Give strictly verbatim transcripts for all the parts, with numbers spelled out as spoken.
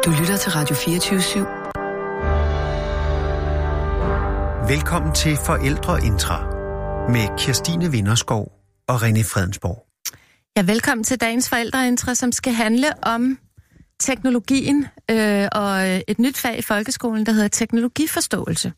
Du lytter til Radio fireogtyve syv. Velkommen til Forældreintra med Kirstine Vinderskov og René Fredensborg. Ja, velkommen til dagens Forældreintra, som skal handle om teknologien øh, og et nyt fag i folkeskolen, der hedder teknologiforståelse.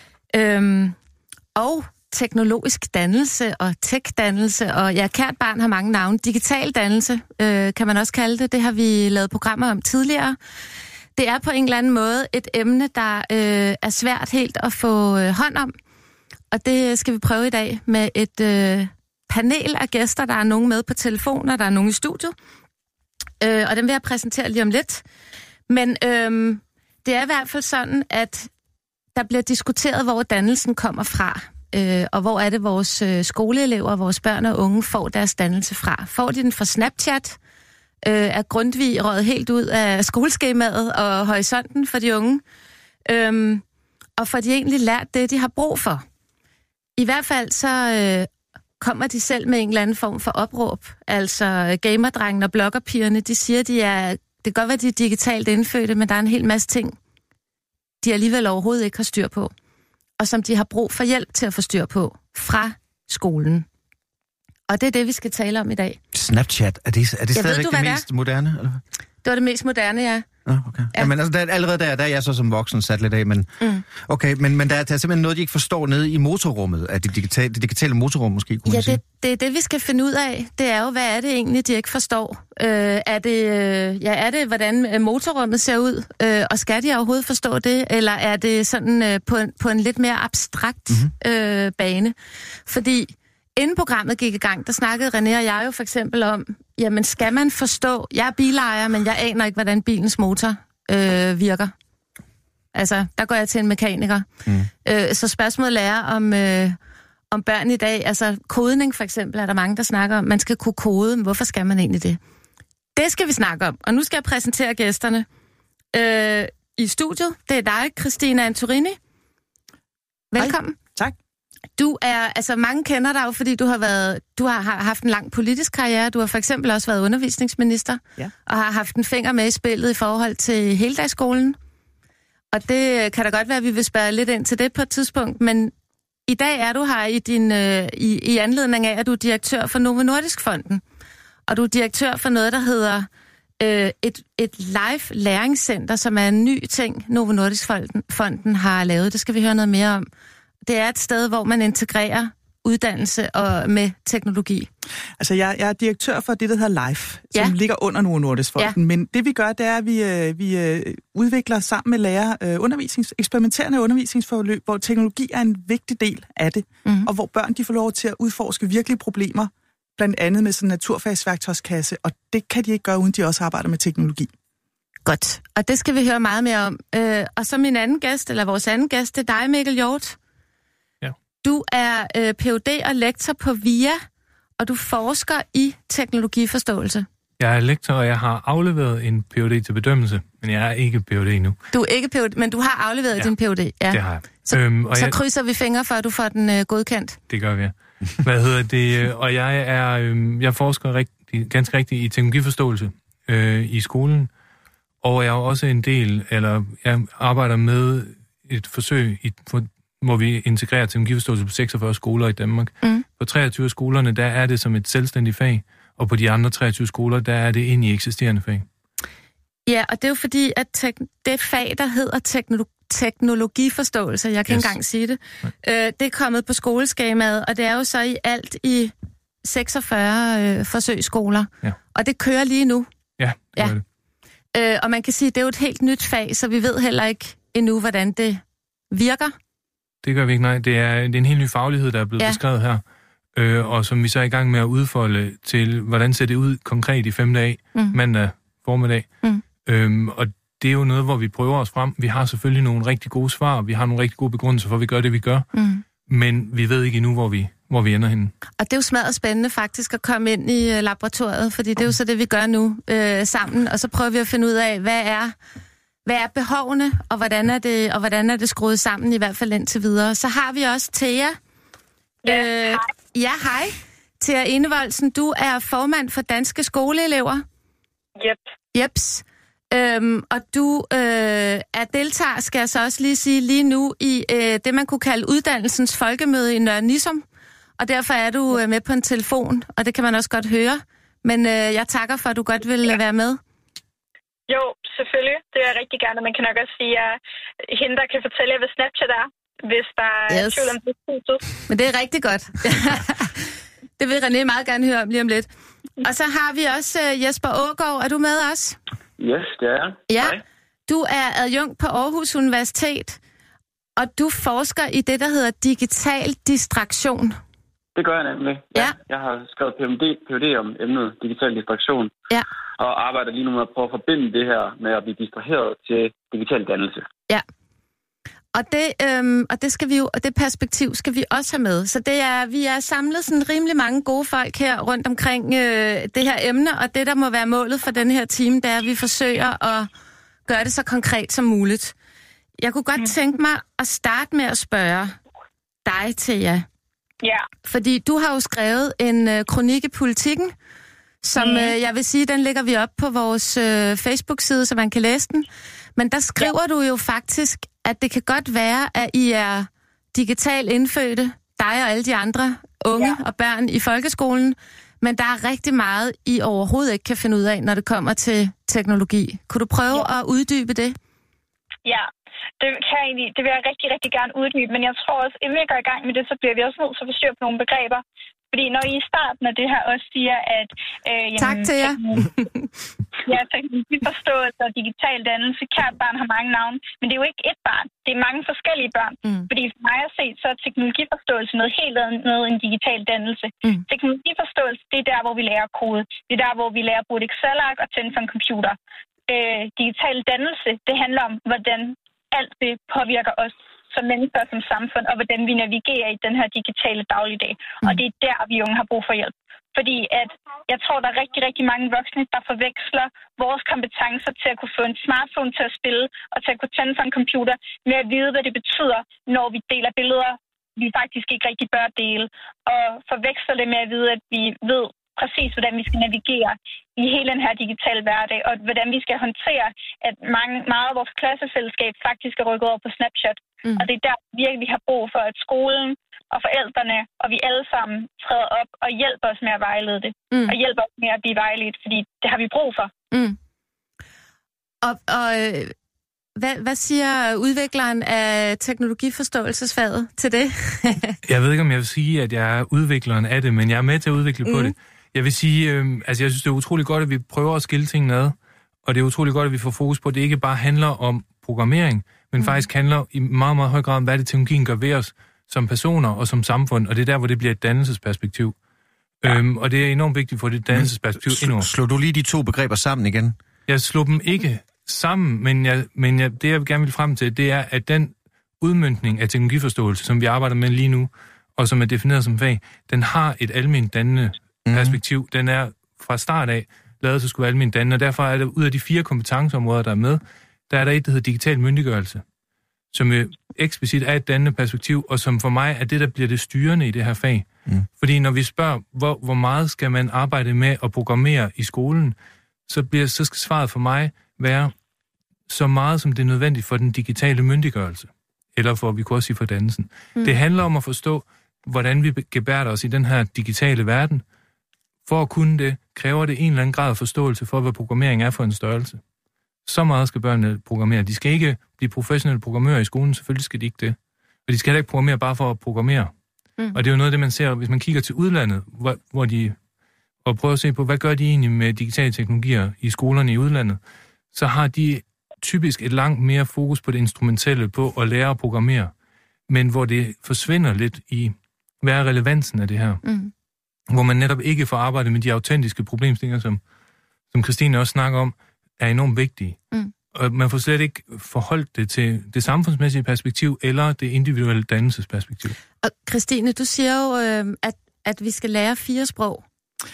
Øhm, og teknologisk dannelse og tech-dannelse, og ja, kært barn har mange navne. Digital dannelse øh, kan man også kalde det. Det har vi lavet programmer om tidligere. Det er på en eller anden måde et emne, der øh, er svært helt at få øh, hånd om. Og det skal vi prøve i dag med et øh, panel af gæster. Der er nogen med på telefoner, der er nogen i studiet. Øh, og dem vil jeg præsentere lige om lidt. Men øh, det er i hvert fald sådan, at der bliver diskuteret, hvor dannelsen kommer fra. Øh, og hvor er det, vores øh, skoleelever, vores børn og unge får deres dannelse fra. Får de den fra Snapchat? Øh, er Grundtvig røget helt ud af skoleskemaet og horisonten for de unge? Øh, og får de egentlig lært det, de har brug for? I hvert fald så øh, kommer de selv med en eller anden form for opråb. Altså gamerdrengene og bloggerpigerne, de siger, de er, det kan godt være, de er digitalt indfødte, men der er en hel masse ting, de alligevel overhovedet ikke har styr på. Og som de har brug for hjælp til at få styr på fra skolen. Og det er det, vi skal tale om i dag. Snapchat, er det, er det stadigvæk det mest det moderne? Eller? Det var det mest moderne, ja. Oh, okay. Ja. Jamen, altså, der, allerede der, der er jeg så som voksen sat lidt af, men, mm. okay, men, men der, der er simpelthen noget, de ikke forstår nede i motorrummet, af det digitale, det digitale motorrum måske, kunne ja, man sige. det, det er det, vi skal finde ud af. Det er jo, hvad er det egentlig, de ikke forstår? Øh, er, det, øh, ja, er det, hvordan motorrummet ser ud? Øh, og skal de overhovedet forstå det? Eller er det sådan øh, på, en, på en lidt mere abstrakt mm-hmm. øh, bane? Fordi inden programmet gik i gang, der snakkede René og jeg jo for eksempel om, jamen skal man forstå, jeg er bilejer, men jeg aner ikke, hvordan bilens motor øh, virker. Altså, der går jeg til en mekaniker. Mm. Øh, så spørgsmålet er, om, øh, om børn i dag, altså kodning for eksempel, er der mange, der snakker om, man skal kunne kode, men hvorfor skal man egentlig det? Det skal vi snakke om, og nu skal jeg præsentere gæsterne øh, i studiet. Det er dig, Christina Antorini. Velkommen. Hej. Tak. Du er, altså mange kender dig jo, fordi du har været, du har haft en lang politisk karriere. Du har for eksempel også været undervisningsminister, ja. Og har haft en finger med i spillet i forhold til heldagsskolen. Og det kan da godt være, at vi vil spørge lidt ind til det på et tidspunkt, men i dag er du her i, din, øh, i, i anledning af, at du er direktør for Novo Nordisk Fonden. Og du er direktør for noget, der hedder øh, et, et live læringscenter, som er en ny ting, Novo Nordisk Fonden, Fonden har lavet. Det skal vi høre noget mere om. Det er et sted, hvor man integrerer uddannelse og med teknologi. Altså, jeg, jeg er direktør for det, der hedder LIFE, ja. som ligger under Novo Nordisk Fonden. Ja. Men det, vi gør, det er, at vi, øh, vi øh, udvikler sammen med lærere øh, undervisnings, eksperimenterende undervisningsforløb, hvor teknologi er en vigtig del af det, mm-hmm. og hvor børn de får lov til at udforske virkelige problemer, blandt andet med sådan en naturfagsværktøjskasse, og det kan de ikke gøre, uden de også arbejder med teknologi. Godt, og det skal vi høre meget mere om. Øh, og så min anden gæst, eller vores anden gæst, det er dig, Mikkel Hjort. Du er øh, P H D og lektor på V I A, og du forsker i teknologiforståelse. Jeg er lektor, og jeg har afleveret en P H D til bedømmelse, men jeg er ikke P H D endnu. Du er ikke P H D, men du har afleveret ja, din P H D? Ja, det har jeg. Så, øhm, og så jeg, krydser vi fingre for, at du får den øh, godkendt? Det gør vi, ja. Hvad hedder det? Og jeg er øh, jeg forsker rigtig, ganske rigtigt i teknologiforståelse øh, i skolen, og jeg er også en del, eller jeg arbejder med et forsøg i hvor vi integrerer teknologiforståelse på seksogfyrre skoler i Danmark. Mm. På treogtyve skolerne, der er det som et selvstændigt fag, og på de andre treogtyve skoler, der er det ind i eksisterende fag. Ja, og det er jo fordi, at tek- det fag, der hedder teknolo- teknologiforståelse, jeg kan yes. ikke engang sige det, øh, det er kommet på skoleskemaet, og det er jo så i alt i seksogfyrre øh, forsøgsskoler. Ja. Og det kører lige nu. Ja, det ja. gør det. Øh, og man kan sige, at det er jo et helt nyt fag, så vi ved heller ikke endnu, hvordan det virker. Det gør vi ikke, nej. Det er, det er en helt ny faglighed, der er blevet ja. beskrevet her, øh, og som vi så er i gang med at udfolde til, hvordan ser det ud konkret i femte A, mm. mandag formiddag. Mm. Øhm, og det er jo noget, hvor vi prøver os frem. Vi har selvfølgelig nogle rigtig gode svar, vi har nogle rigtig gode begrundelser for, at vi gør det, vi gør, mm. men vi ved ikke endnu, hvor vi, hvor vi ender henne. Og det er jo smadret spændende faktisk at komme ind i laboratoriet, fordi det er jo så det, vi gør nu øh, sammen, og så prøver vi at finde ud af, hvad er... Hvad er behovene, og hvordan er det, og hvordan er det skruet sammen, i hvert fald indtil videre. Så har vi også Thea. Ja, øh, hej. Ja, hej. Thea Enevoldsen, du er formand for Danske Skoleelever. Yep. Jeps. Øhm, og du øh, er deltager, skal jeg så også lige sige, lige nu i øh, det, man kunne kalde uddannelsens folkemøde i Nørre Nissum. Og derfor er du øh, med på en telefon, og det kan man også godt høre. Men øh, jeg takker for, at du godt vil øh, være med. Jo, selvfølgelig. Det er jeg rigtig gerne. Man kan nok også sige, at hende, der kan fortælle jer, hvad Snapchat er, hvis der er yes. tvivl om det. Men det er rigtig godt. Det vil René meget gerne høre om lige om lidt. Og så har vi også uh, Jesper Aagaard. Er du med os? Yes, det er jeg. Ja. Hej. Du er adjunkt på Aarhus Universitet, og du forsker i det, der hedder digital distraktion. Det gør jeg nemlig. Ja. Ja. Jeg har skrevet P H D om emnet digital distraktion. Ja. Og arbejder lige nu med at prøve at forbinde det her med at blive distraheret til digital dannelse. Ja. Og det, øhm, og det skal vi jo, og det perspektiv skal vi også have med. Så det er, vi er samlet sådan rimelig mange gode folk her rundt omkring øh, det her emne, og det, der må være målet for den her time, det er, at vi forsøger at gøre det så konkret som muligt. Jeg kunne godt mm. tænke mig at starte med at spørge dig, Thea. Ja. Fordi du har jo skrevet en øh, kronik i Politikken, som mm. øh, jeg vil sige, den lægger vi op på vores øh, Facebook-side, så man kan læse den. Men der skriver ja. du jo faktisk, at det kan godt være, at I er digitalt indfødte, dig og alle de andre unge ja. og børn i folkeskolen, men der er rigtig meget, I overhovedet ikke kan finde ud af, når det kommer til teknologi. Kunne du prøve ja. at uddybe det? Ja, det kan jeg egentlig, det vil jeg rigtig, rigtig gerne uddybe, men jeg tror også, inden vi går i gang med det, så bliver vi også nødt til at forstyrre på nogle begreber. Fordi når I i starten af det her også siger, at... Øh, jamen, tak til jer. Ja, teknologiforståelse og digital dannelse. Kært barn har mange navne, men det er jo ikke ét barn. Det er mange forskellige børn. Mm. Fordi for mig at se, så er teknologiforståelse noget helt andet end digital dannelse. Mm. Teknologiforståelse, det er der, hvor vi lærer at kode. Det er der, hvor vi lærer at bruge et Excel-ark og tænde for en computer. Øh, digital dannelse, det handler om, hvordan alt det påvirker os som mennesker, som samfund, og hvordan vi navigerer i den her digitale dagligdag. Mm. Og det er der, vi unge har brug for hjælp. Fordi at jeg tror, der er rigtig, rigtig mange voksne, der forveksler vores kompetencer til at kunne få en smartphone til at spille, og til at kunne tænde for en computer, med at vide, hvad det betyder, når vi deler billeder, vi faktisk ikke rigtig bør dele. Og forveksler det med at vide, at vi ved præcis, hvordan vi skal navigere i hele den her digitale hverdag, og hvordan vi skal håndtere, at mange, meget af vores klassefællesskab faktisk er rykket over på Snapchat. Mm. Og det er der virkelig, vi har brug for, at skolen og forældrene, og vi alle sammen træder op og hjælper os med at vejlede det. Mm. Og hjælper os med at blive vejledt, fordi det har vi brug for. Mm. Og, og hvad, hvad siger udvikleren af teknologiforståelsesfaget til det? Jeg ved ikke, om jeg vil sige, at jeg er udvikleren af det, men jeg er med til at udvikle mm. på det. Jeg vil sige, øh, altså jeg synes, det er utrolig godt, at vi prøver at skille tingene ad, og det er utrolig godt, at vi får fokus på, at det ikke bare handler om programmering, men mm. faktisk handler i meget, meget høj grad om, hvad det teknologien gør ved os som personer og som samfund, og det er der, hvor det bliver et dannelsesperspektiv. Ja. Øhm, og det er enormt vigtigt for det dannelsesperspektiv endnu. Slår du lige de to begreber sammen igen? Jeg slår dem ikke sammen, men, jeg, men jeg, det, jeg gerne vil frem til, det er, at den udmøntning af teknologiforståelse, som vi arbejder med lige nu, og som er defineret som fag, den har et alment dannende mm. perspektiv. Den er fra start af lavet til at skulle være alment dannende, og derfor er det ud af de fire kompetenceområder, der er med, der er der et, der hedder digital myndiggørelse, som jo eksplicit er et dannende perspektiv, og som for mig er det, der bliver det styrende i det her fag. Mm. Fordi når vi spørger, hvor, hvor meget skal man arbejde med at programmere i skolen, så, bliver, så skal svaret for mig være så meget, som det er nødvendigt for den digitale myndiggørelse. Eller for, vi kunne også sige, for dannelsen. Mm. Det handler om at forstå, hvordan vi gebærder os i den her digitale verden. For at kunne det, kræver det en eller anden grad af forståelse for, hvad programmering er for en størrelse. Så meget skal børnene programmere. De skal ikke blive professionelle programmører i skolen, selvfølgelig skal de ikke det. Og de skal heller ikke programmere bare for at programmere. Mm. Og det er jo noget af det, man ser, hvis man kigger til udlandet, hvor, hvor de, og prøver at se på, hvad gør de egentlig med digitale teknologier i skolerne i udlandet, så har de typisk et langt mere fokus på det instrumentelle, på at lære at programmere, men hvor det forsvinder lidt i, hvad er relevansen af det her? Mm. Hvor man netop ikke får arbejdet med de autentiske problemstillinger, som, som Christine også snakker om, er enormt vigtige. Mm. Og man får slet ikke forholdt det til det samfundsmæssige perspektiv, eller det individuelle dannelsesperspektiv. Og Christine, du siger jo, øh, at, at vi skal lære fire sprog.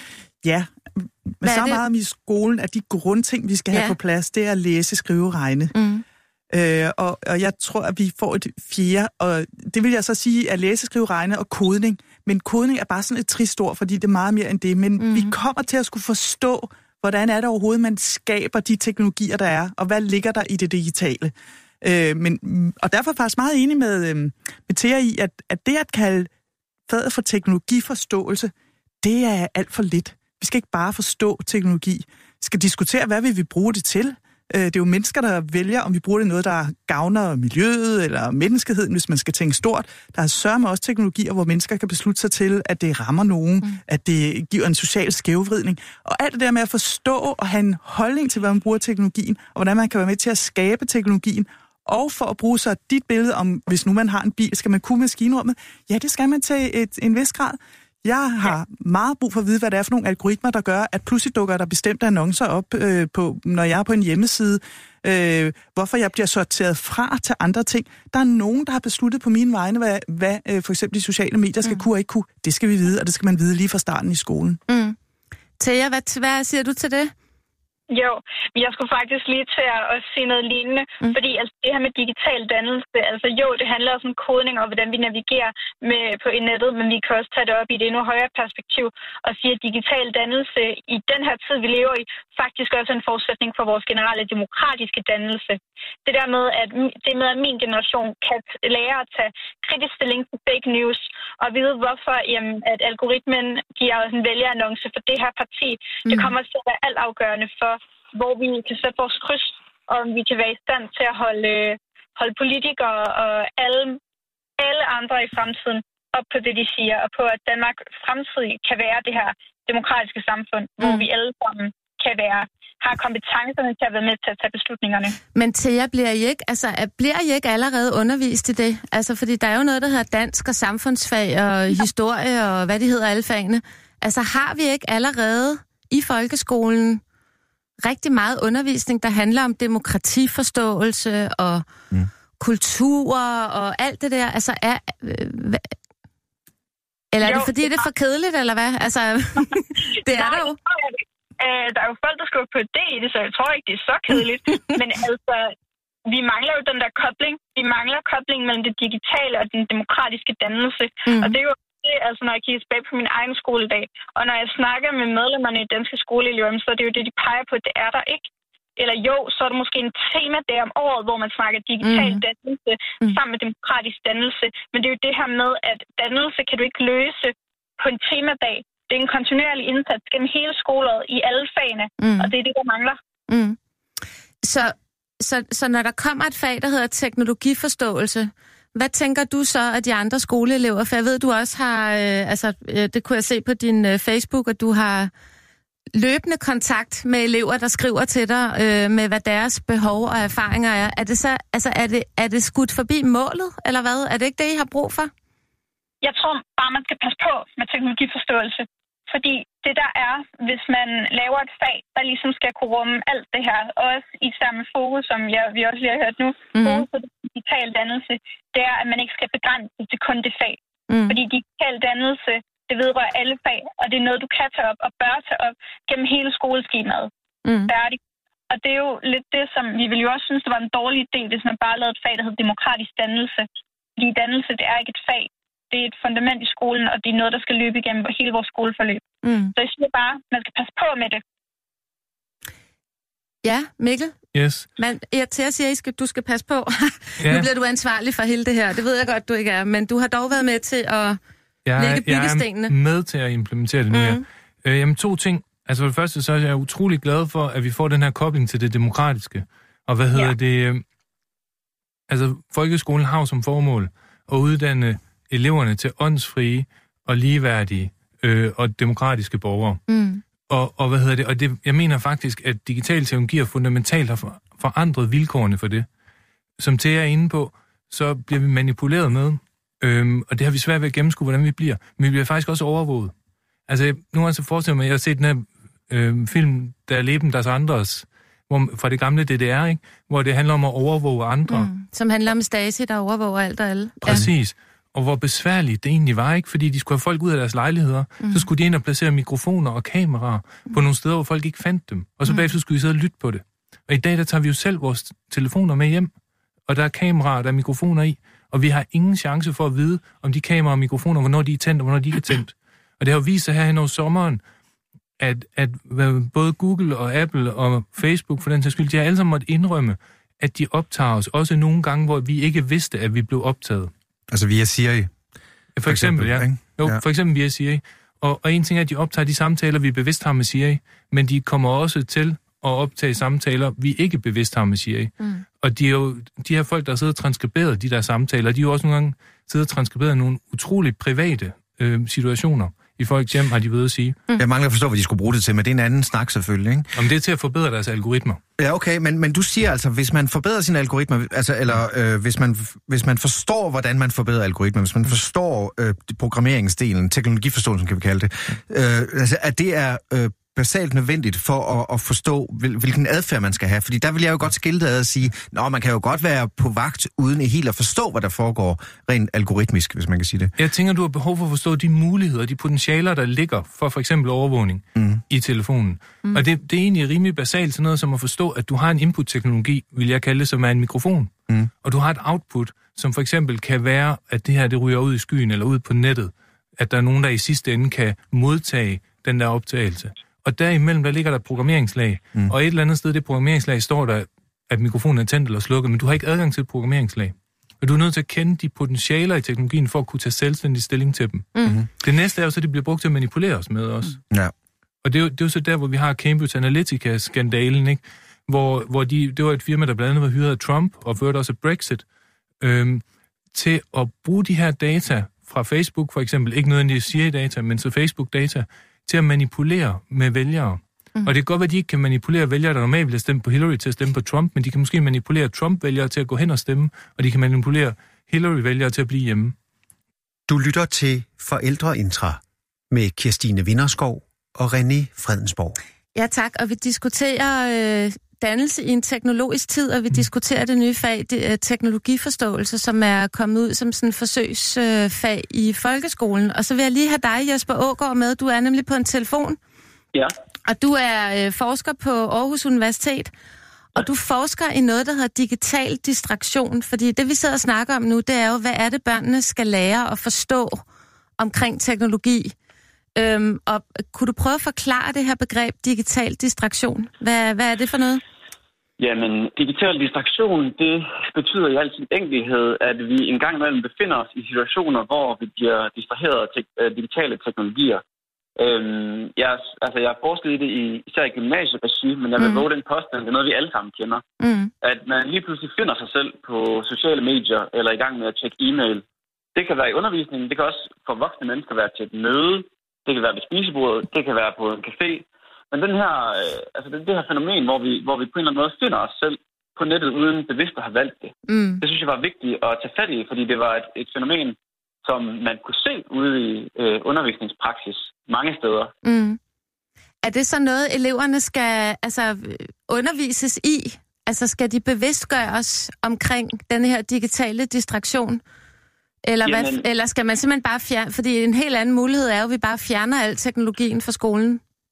Ja, men så meget om i skolen, at de grundting, vi skal have ja. på plads, det er at læse, skrive, regne. Mm. Øh, og, og jeg tror, at vi får et fjerde, og det vil jeg så sige, at læse, skrive, regne og kodning. Men kodning er bare sådan et trist ord, fordi det er meget mere end det. Men mm. vi kommer til at skulle forstå hvordan er det overhovedet, man skaber de teknologier, der er, og hvad ligger der i det digitale. Øh, men, og derfor er jeg faktisk meget enig med, øh, med Thea i, at, at det at kalde faget for teknologiforståelse, det er alt for lidt. Vi skal ikke bare forstå teknologi. Vi skal diskutere, hvad vil vi bruge det til. Det er jo mennesker, der vælger, om vi bruger det noget, der gavner miljøet eller menneskeheden, hvis man skal tænke stort. Der er sørme også teknologier, hvor mennesker kan beslutte sig til, at det rammer nogen, mm. at det giver en social skævvridning. Og alt det der med at forstå og have en holdning til, hvad man bruger teknologien, og hvordan man kan være med til at skabe teknologien, og for at bruge så dit billede om, hvis nu man har en bil, skal man kunne maskinrummet? Ja, det skal man til et, en vis grad. Jeg har meget brug for at vide, hvad det er for nogle algoritmer, der gør, at pludselig dukker der bestemte annoncer op, øh, på, når jeg er på en hjemmeside. Øh, hvorfor jeg bliver sorteret fra til andre ting. Der er nogen, der har besluttet på mine vegne, hvad, hvad øh, for eksempel de sociale medier skal mm. kunne og ikke kunne. Det skal vi vide, og det skal man vide lige fra starten i skolen. Mm. Thea, hvad, hvad siger du til det? Jo, men jeg skulle faktisk lige til at, at sige noget lignende, mm. fordi altså, det her med digital dannelse, altså jo, det handler også om kodning og hvordan vi navigerer med, på nettet, men vi kan også tage det op i det endnu højere perspektiv og sige, at digital dannelse i den her tid, vi lever i, faktisk også er en forudsætning for vores generelle demokratiske dannelse. Det der med, at, det med, at min generation kan lære at tage kritisk stilling til fake news og vide, hvorfor jamen, at algoritmen giver os en vælgerannonce for det her parti, mm. det kommer til at være altafgørende for, hvor vi kan sætte vores kryds, og om vi kan være i stand til at holde, holde politikere og alle, alle andre i fremtiden op på det, de siger, og på, at Danmark fremtidig kan være det her demokratiske samfund, mm. hvor vi alle sammen kan være, har kompetencerne til at være med til at tage beslutningerne. Men Thea, bliver I ikke, altså, bliver I ikke allerede undervist i det? Altså, fordi der er jo noget, der hedder dansk og samfundsfag og historie og hvad de hedder, alle fagene. Altså, har vi ikke allerede i folkeskolen rigtig meget undervisning, der handler om demokratiforståelse og mm. kultur og alt det der? Altså, er, øh, eller er det, fordi det er for kedeligt, eller hvad? Altså, det er der jo. Øh, der er jo folk, der skriver på det i det, så jeg tror ikke, det er så kedeligt. Men altså, vi mangler jo den der kobling. Vi mangler kobling mellem det digitale og den demokratiske dannelse. Mm. Og det er jo det, altså når jeg kigger tilbage på min egen skoledag, og når jeg snakker med medlemmerne i danske skoleelever, så er det jo det, de peger på, at det er der ikke. Eller jo, så er der måske en tema der om året, hvor man snakker digital mm. dannelse mm. sammen med demokratisk dannelse. Men det er jo det her med, at dannelse kan du ikke løse på en temadag. Det er en kontinuerlig indsats gennem hele skoleåret i alle fagene, mm. og det er det, der mangler. Mm. Så, så, så når der kommer et fag, der hedder teknologiforståelse, hvad tænker du så af de andre skoleelever? For jeg ved, du også har, øh, altså øh, det kunne jeg se på din øh, Facebook, at du har løbende kontakt med elever, der skriver til dig øh, med, hvad deres behov og erfaringer er. Er det så, altså er det, er det skudt forbi målet, eller hvad? Er det ikke det, I har brug for? Jeg tror bare, man skal passe på med teknologiforståelse. Fordi det der er, hvis man laver et fag, der ligesom skal kunne rumme alt det her, også især med fokus, som jeg, vi også lige har hørt nu, mm-hmm. fokus på digital dannelse, det er, at man ikke skal begrænse til kun det fag. Mm. Fordi digital dannelse, det vedrører alle fag, og det er noget, du kan tage op og bør tage op gennem hele skoleskemaet. Mm. Færdig. Og det er jo lidt det, som vi ville jo også synes, det var en dårlig idé, hvis man bare lavede et fag, der hedder demokratisk dannelse. Fordi dannelse, det er ikke et fag. Det er et fundament i skolen, og det er noget, der skal løbe igennem hele vores skoleforløb. Mm. Så jeg siger bare, man skal passe på med det. Ja, Mikkel? Yes. Men jeg til at sige, at du skal passe på. Ja. Nu bliver du ansvarlig for hele det her. Det ved jeg godt, du ikke er. Men du har dog været med til at jeg, lægge byggestenene. Jeg er med til at implementere det nu, mm. ja. Øh, jamen, to ting. Altså for det første, så er jeg utrolig glad for, at vi får den her kobling til det demokratiske. Og hvad hedder ja. det? Øh, altså, folkeskolen har jo som formål at uddanne eleverne til åndsfrie og ligeværdige øh, og demokratiske borgere. Mm. Og, og hvad hedder det? Og det, jeg mener faktisk, at digitale teknologier fundamentalt har for, forandret vilkårene for det. Som Thea er inde på, så bliver vi manipuleret med, øhm, og det har vi svært ved at gennemskue, hvordan vi bliver. Men vi bliver faktisk også overvåget. Altså, nu har jeg så forestillet mig, at jeg har set den her øh, film, Der Leben des Andres, hvor, fra det gamle D D R, ikke? Hvor det handler om at overvåge andre. Mm. Som handler om Stasi, der overvåger alt og alle. Præcis. Ja. Og hvor besværligt det egentlig var, ikke? Fordi de skulle have folk ud af deres lejligheder. Mm. Så skulle de ind og placere mikrofoner og kameraer mm. på nogle steder, hvor folk ikke fandt dem. Og så bagefter skulle vi sidde og lytte på det. Og i dag, der tager vi jo selv vores telefoner med hjem. Og der er kameraer, der er mikrofoner i. Og vi har ingen chance for at vide, om de kameraer og mikrofoner, hvornår de er tændt og hvornår de ikke er tændt. Og det har jo vist sig her hen over sommeren, at, at både Google og Apple og Facebook, for den sags skyld, de har alle sammen måttet indrømme, at de optager os, også nogle gange, hvor vi ikke vidste, at vi blev optaget. Altså via Siri? For, for eksempel, eksempel, ja. Jo, ja. For eksempel via Siri. Og, og en ting er, at de optager de samtaler, vi bevidst har med Siri, men de kommer også til at optage samtaler, vi ikke bevidst har med Siri. Mm. Og de, er jo, de her folk, der sidder og transkriberer de der samtaler, de er jo også nogle gange sidder og transkriberer nogle utroligt private øh, situationer. I folks hjem har de ved at sige. Mm. Jeg mangler at forstå, hvad de skulle bruge det til, men det er en anden snak selvfølgelig, ikke? Om det er til at forbedre deres algoritmer. Ja, okay, men, men du siger altså, hvis man forbedrer sine algoritmer, altså, eller øh, hvis, man, hvis man forstår, hvordan man forbedrer algoritmer, hvis man forstår øh, programmeringsdelen, teknologiforståelsen kan vi kalde det, øh, altså, at det er øh, basalt nødvendigt for at, at forstå, hvilken adfærd man skal have. Fordi der vil jeg jo godt skille det ad og sige, nå, man kan jo godt være på vagt, uden helt at forstå, hvad der foregår rent algoritmisk, hvis man kan sige det. Jeg tænker, du har behov for at forstå de muligheder, de potentialer, der ligger for for eksempel overvågning mm. i telefonen. Mm. Og det, det er egentlig rimelig basalt sådan noget som at forstå, at du har en input-teknologi, vil jeg kalde det, som er en mikrofon. Mm. Og du har et output, som for eksempel kan være, at det her det ryger ud i skyen eller ud på nettet. At der er nogen, der i sidste ende kan modtage den der optagelse. Og derimellem, der ligger der programmeringslag. Mm. Og et eller andet sted, det programmeringslag, står der, at mikrofonen er tændt eller slukket, men du har ikke adgang til et programmeringslag. Og du er nødt til at kende de potentialer i teknologien, for at kunne tage selvstændig stilling til dem. Mm-hmm. Det næste er jo så, at det bliver brugt til at manipulere os med os. Mm. Ja. Og det er, jo, det er jo så der, hvor vi har Cambridge Analytica-skandalen, ikke? Hvor, hvor de, det var et firma, der blandt andet var hyret af Trump, og førte også Brexit, øhm, til at bruge de her data fra Facebook, for eksempel, ikke nødvendigvis Siri-data, men så Facebook-data, til at manipulere med vælgere. Mm. Og det kan godt være, at de ikke kan manipulere vælgere, der normalt vil stemme på Hillary til at stemme på Trump, men de kan måske manipulere Trump-vælgere til at gå hen og stemme, og de kan manipulere Hillary-vælgere til at blive hjemme. Du lytter til Forældreintra med Kirstine Vinderskov og René Fredensborg. Ja tak, og vi diskuterer øh, dannelse i en teknologisk tid, og vi mm. diskuterer det nye fag, det, øh, teknologiforståelse, som er kommet ud som sådan en forsøgsfag øh, i folkeskolen. Og så vil jeg lige have dig, Jesper Aagaard, med. Du er nemlig på en telefon. Ja. Og du er øh, forsker på Aarhus Universitet, og du forsker i noget, der hedder digital distraktion. Fordi det, vi sidder og snakker om nu, det er jo, hvad er det, børnene skal lære at forstå omkring teknologi. Øhm, og kunne du prøve at forklare det her begreb digital distraktion? Hvad, hvad er det for noget? Jamen, digital distraktion, det betyder i al sin enkelhed, at vi en gang imellem befinder os i situationer, hvor vi bliver distraheret af te- digitale teknologier. Øhm, jeg, altså, jeg har forsket i det i, især i gymnasieregi, men jeg vil mm. våge den påstand, det er noget, vi alle sammen kender. Mm. At man lige pludselig finder sig selv på sociale medier, eller i gang med at tjekke e-mail. Det kan være i undervisningen, det kan også for voksne mennesker være til et møde, det kan være ved spisebordet, det kan være på en café. Men den her, øh, altså det, det her fænomen, hvor vi, hvor vi på en eller anden måde finder os selv på nettet, uden bevidst at have valgt det, mm. det synes jeg var vigtigt at tage fat i, fordi det var et, et fænomen, som man kunne se ude i øh, undervisningspraksis mange steder. Mm. Er det så noget, eleverne skal altså, undervises i? Altså skal de bevidstgøres omkring den her digitale distraktion? Eller, hvad, eller skal man simpelthen bare fjerne... Fordi en helt anden mulighed er jo, at vi bare fjerner al teknologien fra skolen.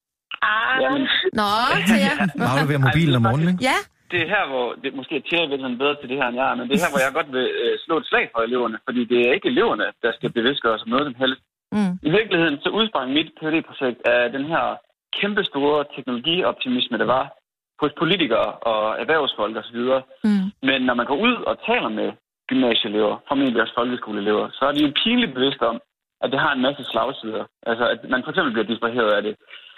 Ah. Jamen. Nå, til jer. Afleverer mobilen om morgenen, ikke? Ja. Det er her, hvor... Det, måske er Thierry virkelig bedre til det her, end jeg er, men det er her, hvor jeg godt vil øh, slå et slag for eleverne, fordi det er ikke eleverne, der skal bevidstgøres om noget som helst. Mm. I virkeligheden så udsprang mit P H D-projekt af den her kæmpestore teknologioptimisme, der var hos politikere og erhvervsfolk osv. Mm. Men når man går ud og taler med gymnasieelever, formentlig også folkeskoleelever, så er de jo pinligt bevidste om, at det har en masse slagsider. Altså, at man for eksempel bliver distraheret af det.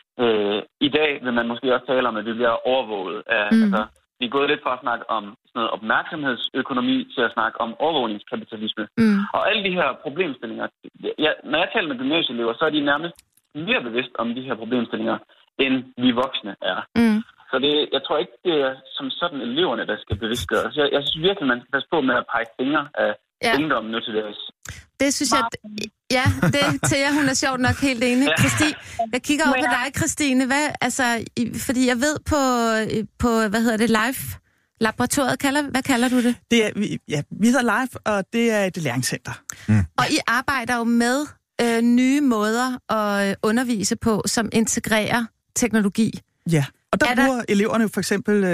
Øh, I dag vil man måske også tale om, at vi bliver overvåget af... Mm. Altså, vi er gået lidt fra at snakke om sådan noget opmærksomhedsøkonomi til at snakke om overvågningskapitalisme. Mm. Og alle de her problemstillinger... Ja, når jeg taler med gymnasieelever, så er de nærmest mere bevidst om de her problemstillinger, end vi voksne er. Mm. Så det, jeg tror ikke, det er som sådan eleverne, der skal bevidstgøres. Jeg, jeg synes virkelig, man skal passe på med at pege fingre af ja. ungdommen nu til deres. Det synes jeg... Ja, det til jer, hun er sjovt nok helt enig. Ja. Christi, jeg kigger over på dig, Christine. Hvad, altså, fordi jeg ved på, på hvad hedder det, live laboratoriet, kalder, hvad kalder du det? Det er, ja, vi hedder Live, og det er et læringscenter. Mm. Og I arbejder jo med øh, nye måder at undervise på, som integrerer teknologi. Ja. Og der, der bruger eleverne for eksempel øh,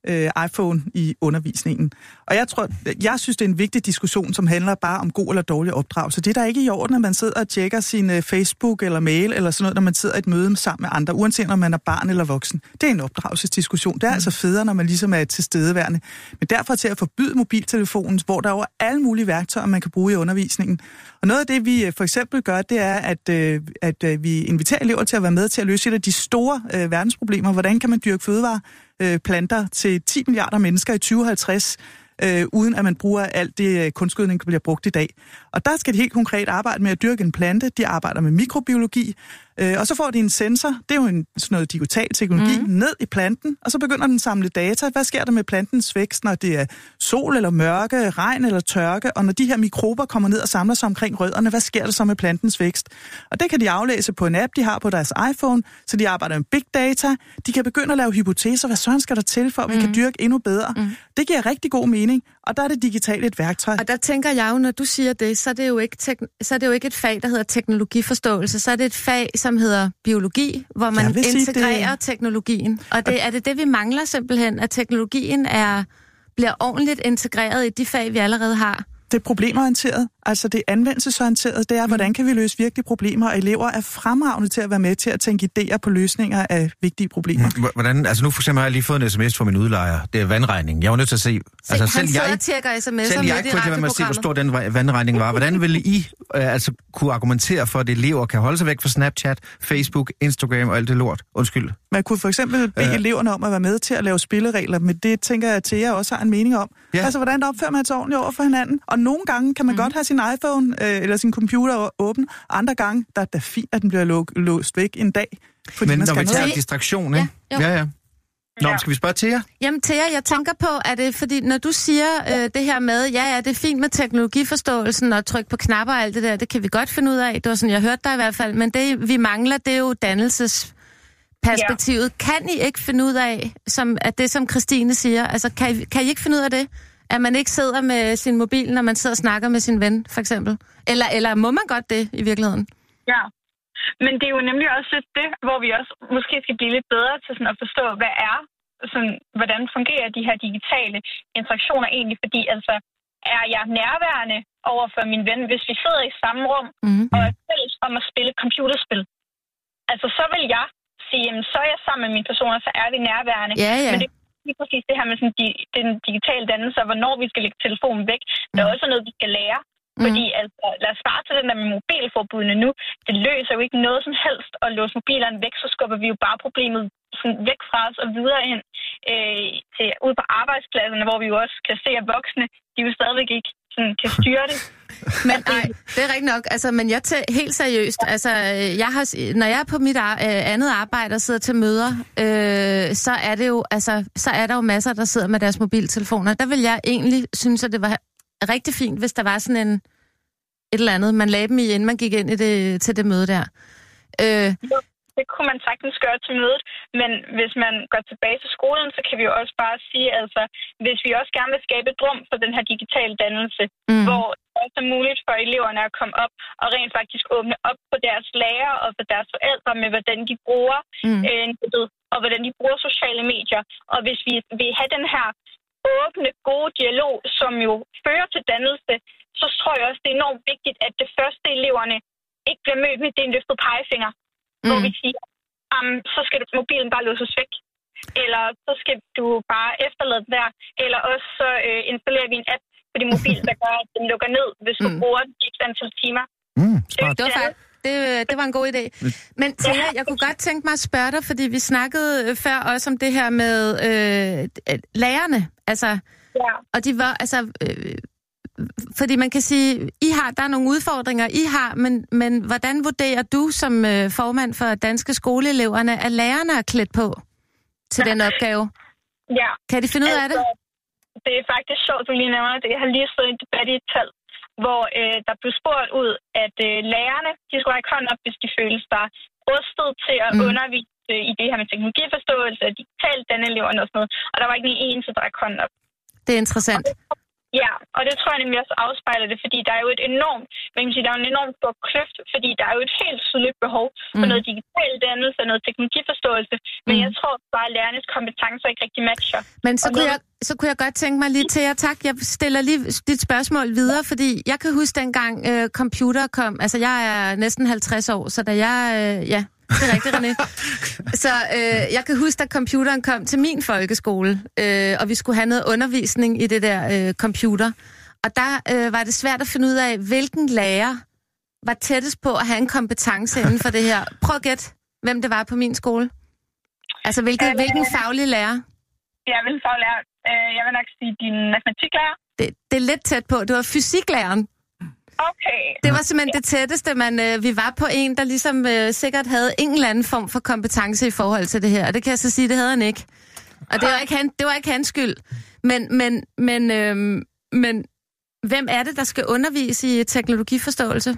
øh, iPhone i undervisningen. Og jeg tror, jeg synes, det er en vigtig diskussion, som handler bare om god eller dårlig opdragelse. Det er der ikke i orden, at man sidder og tjekker sin uh, Facebook eller mail eller sådan noget, når man sidder i et møde sammen med andre, uanset om man er barn eller voksen. Det er en opdragelsesdiskussion. Det er mm. altså federe, når man ligesom er tilstedeværende. Men derfor til at forbyde mobiltelefonen, hvor der er alle mulige værktøjer, man kan bruge i undervisningen. Og noget af det, vi for eksempel gør, det er, at, øh, at øh, vi inviterer elever til at være med til at løse et af de store øh, verdensproblemer. Hvordan kan man dyrke fødevarer, øh, planter til ti milliarder mennesker i tyve halvtreds, øh, uden at man bruger alt det øh, kunstgødning, der bliver brugt i dag. Og der skal de helt konkret arbejde med at dyrke en plante. De arbejder med mikrobiologi. Øh, og så får de en sensor, det er jo en, sådan noget digital teknologi, mm. ned i planten, og så begynder den at samle data. Hvad sker der med plantens vækst, når det er sol eller mørke, regn eller tørke, og når de her mikrober kommer ned og samler sig omkring rødderne, hvad sker der så med plantens vækst? Og det kan de aflæse på en app, de har på deres iPhone, så de arbejder med big data. De kan begynde at lave hypoteser, hvad søren skal der til, for at vi mm. kan dyrke endnu bedre. Mm. Det giver rigtig god mening, og der er det digitalt et værktøj. Og der tænker jeg jo, når du siger det, så er det jo ikke, tek- så er det jo ikke et fag, der hedder teknologiforståelse, så er det et fag, som hedder biologi, hvor man integrerer det... teknologien. Og det, er det det, vi mangler simpelthen, at teknologien er, bliver ordentligt integreret i de fag, vi allerede har? Det er problemorienteret, altså det er anvendelsesorienteret, det er, hvordan kan vi løse virkelige problemer, og elever er fremragende til at være med til at tænke idéer på løsninger af vigtige problemer. Hvordan, altså nu for eksempel har jeg lige fået en sms fra min udlejer, det er vandregning. Jeg var nødt til at se... se altså, selv jeg, selv jeg kunne ikke være med at se, hvor stor den vandregning var. Hvordan ville I øh, altså kunne argumentere for, at elever kan holde sig væk fra Snapchat, Facebook, Instagram og alt det lort? Undskyld. Man kunne for eksempel bede øh. eleverne om at være med til at lave spilleregler, men det tænker jeg, at jeg også har en mening om. Ja. Altså, hvordan opfører man sig ordentligt over for hinanden? Og nogle gange kan man mm. godt have sin iPhone øh, eller sin computer åben, andre gange der er det fint, at den bliver lå- låst væk en dag. Men når vi tager distraktion, ikke? Ja, ja. ja. Nå, ja. Skal vi spørge Thea? Jamen Thea, jeg tænker på, at det fordi, når du siger øh, det her med, ja, ja, det er fint med teknologiforståelsen og trykke på knapper og alt det der, det kan vi godt finde ud af. Det var sådan, jeg hørte dig i hvert fald, men det vi mangler, det er jo dannelsesperspektivet. Ja. Kan I ikke finde ud af, som, at det som Christine siger, altså kan I, kan I ikke finde ud af det? At man ikke sidder med sin mobil, når man sidder og snakker med sin ven, for eksempel? Eller, eller må man godt det i virkeligheden? Ja, men det er jo nemlig også lidt det, hvor vi også måske skal blive lidt bedre til sådan at forstå, hvad er, sådan, hvordan fungerer de her digitale interaktioner egentlig? Fordi altså, er jeg nærværende over for min ven, hvis vi sidder i samme rum mm-hmm. og er fælles om at spille computerspil? Altså, så vil jeg sige, jamen, så er jeg sammen med mine personer, så er vi nærværende. Ja, ja. Men det lige præcis det her med sådan, de, den digitale dannelse, og hvornår vi skal lægge telefonen væk. Mm. Der er også noget, vi skal lære. Mm. Fordi altså, lad os starte til den der med mobilforbudene nu. Det løser jo ikke noget som helst at låse mobilerne væk, så skubber vi jo bare problemet sådan væk fra os og videre ind øh, til ud på arbejdspladserne, hvor vi jo også kan se, at voksne, de jo stadigvæk ikke sådan, kan styre det. Men nej, det er rigtigt nok. Altså, men jeg tager helt seriøst. Altså, jeg har, når jeg er på mit ar- andet arbejde og sidder til møder, øh, så er det jo, altså, så er der jo masser, der sidder med deres mobiltelefoner. Der vil jeg egentlig synes, at det var rigtig fint, hvis der var sådan en et eller andet, man lagde dem i, inden man gik ind i det, til det møde der. Øh, Det kunne man sagtens gøre til mødet, men hvis man går tilbage til skolen, så kan vi jo også bare sige, altså, hvis vi også gerne vil skabe et rum for den her digitale dannelse, mm. hvor det også er muligt for eleverne at komme op og rent faktisk åbne op på deres lærere og for deres forældre med, hvordan de bruger mm. øh, nettet, og hvordan de bruger sociale medier. Og hvis vi vil have den her åbne, gode dialog, som jo fører til dannelse, så tror jeg også, det er enormt vigtigt, at det første eleverne ikke bliver mødt med, det er en løftet pegefinger. Mm. Hvor vi siger, um, så skal du, mobilen bare låses væk. Eller så skal du bare efterlade den der. Eller også så øh, installerer vi en app på din mobil, der gør, at den lukker ned, hvis du mm. bruger den i et antal timer. Mm, smart. Det var faktisk, det, det var en god idé. Men Thea, jeg kunne godt tænke mig at spørge dig, fordi vi snakkede før også om det her med øh, lærerne. Altså, ja. Og de var, altså... Øh, fordi man kan sige, I har, der er nogle udfordringer, I har, men, men hvordan vurderer du som øh, formand for Danske Skoleeleverne, at lærerne er klædt på til den opgave? Ja. Kan de finde ud af det? Altså, det er faktisk sjovt, du lige nævner det. Jeg har lige stået i en debat i et tal, hvor øh, der blev spurgt ud, at øh, lærerne, de skulle række hånden op, hvis de føles der rustet til at mm. undervise øh, i det her med teknologiforståelse og digitalt den eleverne og sådan noget. Og der var ikke lige en, der række hånden op. Det er interessant. Ja, og det tror jeg nemlig også afspejler det, fordi der er jo et enormt, man kan sige, der er en enormt stor kløft, fordi der er jo et helt tydeligt behov for mm. noget digital dannelse og noget teknologiforståelse, men mm. jeg tror bare, at lærernes kompetencer ikke rigtig matcher. Men så kunne, noget... jeg, så kunne jeg godt tænke mig lige til jer, tak, jeg stiller lige dit spørgsmål videre, fordi jeg kan huske dengang øh, computer kom, altså jeg er næsten halvtreds år, så da jeg, øh, ja... Det er rigtigt, René. Så øh, jeg kan huske, da computeren kom til min folkeskole, øh, og vi skulle have noget undervisning i det der øh, computer. Og der øh, var det svært at finde ud af, hvilken lærer var tættest på at have en kompetence inden for det her. Prøv at gætte, hvem det var på min skole. Altså, hvilket, øh, hvilken faglig lærer? Ja, hvilken faglig lærer? Øh, jeg vil nok sige din matematiklærer. Det, det er lidt tæt på. Det var fysiklæreren. Okay. Det var simpelthen det tætteste, man, øh, vi var på en, der ligesom øh, sikkert havde en eller anden form for kompetence i forhold til det her. Og det kan jeg så sige, det havde han ikke. Og det var ikke, han, det var ikke hans skyld. Men, men, men, øh, men hvem er det, der skal undervise i teknologiforståelse?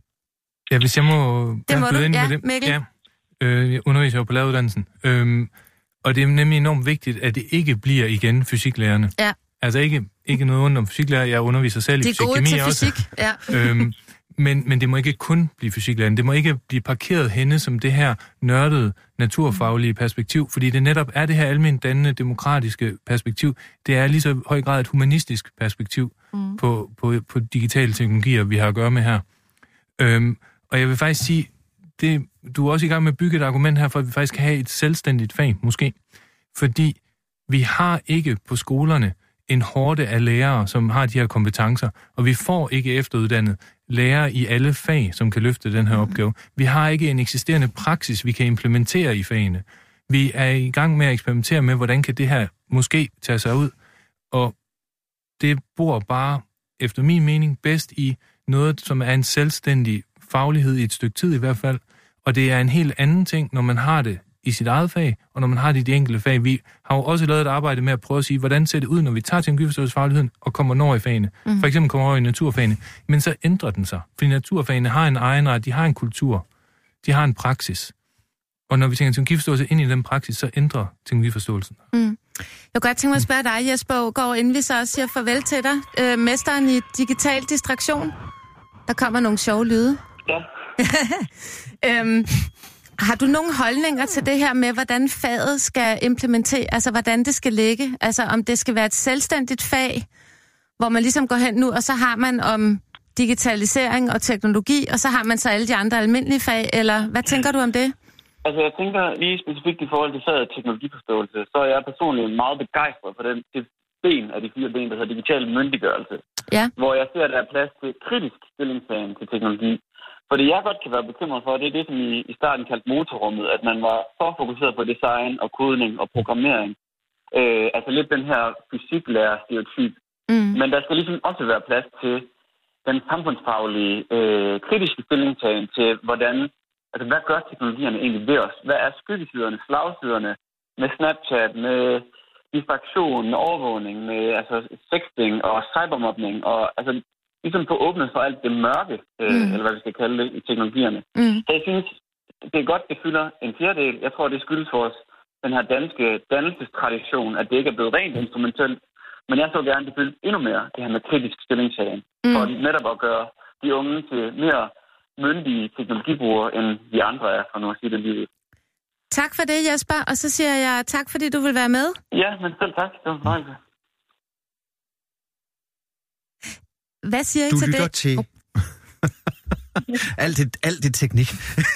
Ja, hvis jeg må... Det må du, ind ja, med det. Mikkel. Ja, øh, jeg underviser jo på læreruddannelsen. Øhm, og det er nemlig enormt vigtigt, at det ikke bliver igen fysiklærerne. Ja. Altså ikke, ikke noget ondt om fysiklærer, jeg underviser selv i fysik, kemi også. De er gode til fysik, ja. øhm, men, men det må ikke kun blive fysiklærerne. Det må ikke blive parkeret henne som det her nørdede, naturfaglige perspektiv, fordi det netop er det her almindeligt dannende, demokratiske perspektiv. Det er lige så høj grad et humanistisk perspektiv mm. på, på, på digitale teknologier, vi har at gøre med her. Øhm, og jeg vil faktisk sige, det, du er også i gang med at bygge et argument her, for at vi faktisk kan have et selvstændigt fag, måske. Fordi vi har ikke på skolerne en horde af lærere, som har de her kompetencer, og vi får ikke efteruddannet lærere i alle fag, som kan løfte den her opgave. Vi har ikke en eksisterende praksis, vi kan implementere i fagene. Vi er i gang med at eksperimentere med, hvordan kan det her måske tage sig ud, og det bor bare, efter min mening, bedst i noget, som er en selvstændig faglighed i et stykke tid i hvert fald, og det er en helt anden ting, når man har det i sit eget fag, og når man har det i de enkelte fag. Vi har jo også lavet et arbejde med at prøve at sige, hvordan ser det ud, når vi tager teknologiforståelsesfagligheden og kommer over i fagene. Mm. For eksempel kommer over i naturfagene. Men så ændrer den sig. Fordi naturfagene har en egenret, de har en kultur, de har en praksis. Og når vi tænker teknologiforståelse ind i den praksis, så ændrer teknologiforståelsen. Mm. Jeg kunne godt tænke mig at spørge dig, Jesper Aagaard, inden vi så også siger farvel til dig. Øh, mesteren i digital distraktion. Der kommer nogle sjove lyde. Ja. øhm, Har du nogle holdninger til det her med, hvordan faget skal implementere, altså hvordan det skal ligge? Altså om det skal være et selvstændigt fag, hvor man ligesom går hen nu, og så har man om digitalisering og teknologi, og så har man så alle de andre almindelige fag, eller hvad tænker du om det? Altså jeg tænker lige specifikt i forhold til faget teknologiforståelse, så er jeg personligt meget begejstret for den det ben af de fire ben, der hedder digital myndiggørelse. Ja. Hvor jeg ser, at der er plads til kritisk stillingtagen til teknologi. Fordi jeg godt kan være bekymret for, det er det, som I, i starten kaldte motorrummet, at man var så fokuseret på design og kodning og programmering. Øh, altså lidt den her fysiklærer-stereotyp. Mm. Men der skal ligesom også være plads til den samfundsfaglige øh, kritiske stillingtagen til, hvordan, altså hvad gør teknologierne egentlig ved os? Hvad er skyggesiderne, slagsiderne med Snapchat, med distraktion, med overvågning, med altså sexting og cybermobning og altså ligesom på åbnet for alt det mørke, øh, mm. eller hvad vi skal kalde det, i teknologierne. Mm. Så jeg synes, det er godt, det fylder en fjerdedel. Jeg tror, det skyldes for os den her danske dannelsestradition, at det ikke er blevet rent instrumentelt. Men jeg så gerne, det fylder endnu mere, det her med kritisk stillingtagen, mm. for netop at gøre de unge til mere myndige teknologibrugere, end vi andre er, for nu at sige det lige. Tak for det, Jesper, og så siger jeg tak, fordi du vil være med. Ja, men selv tak. Det var meget. Hvad siger I du til det? Du lytter til... alt, det, alt det teknik.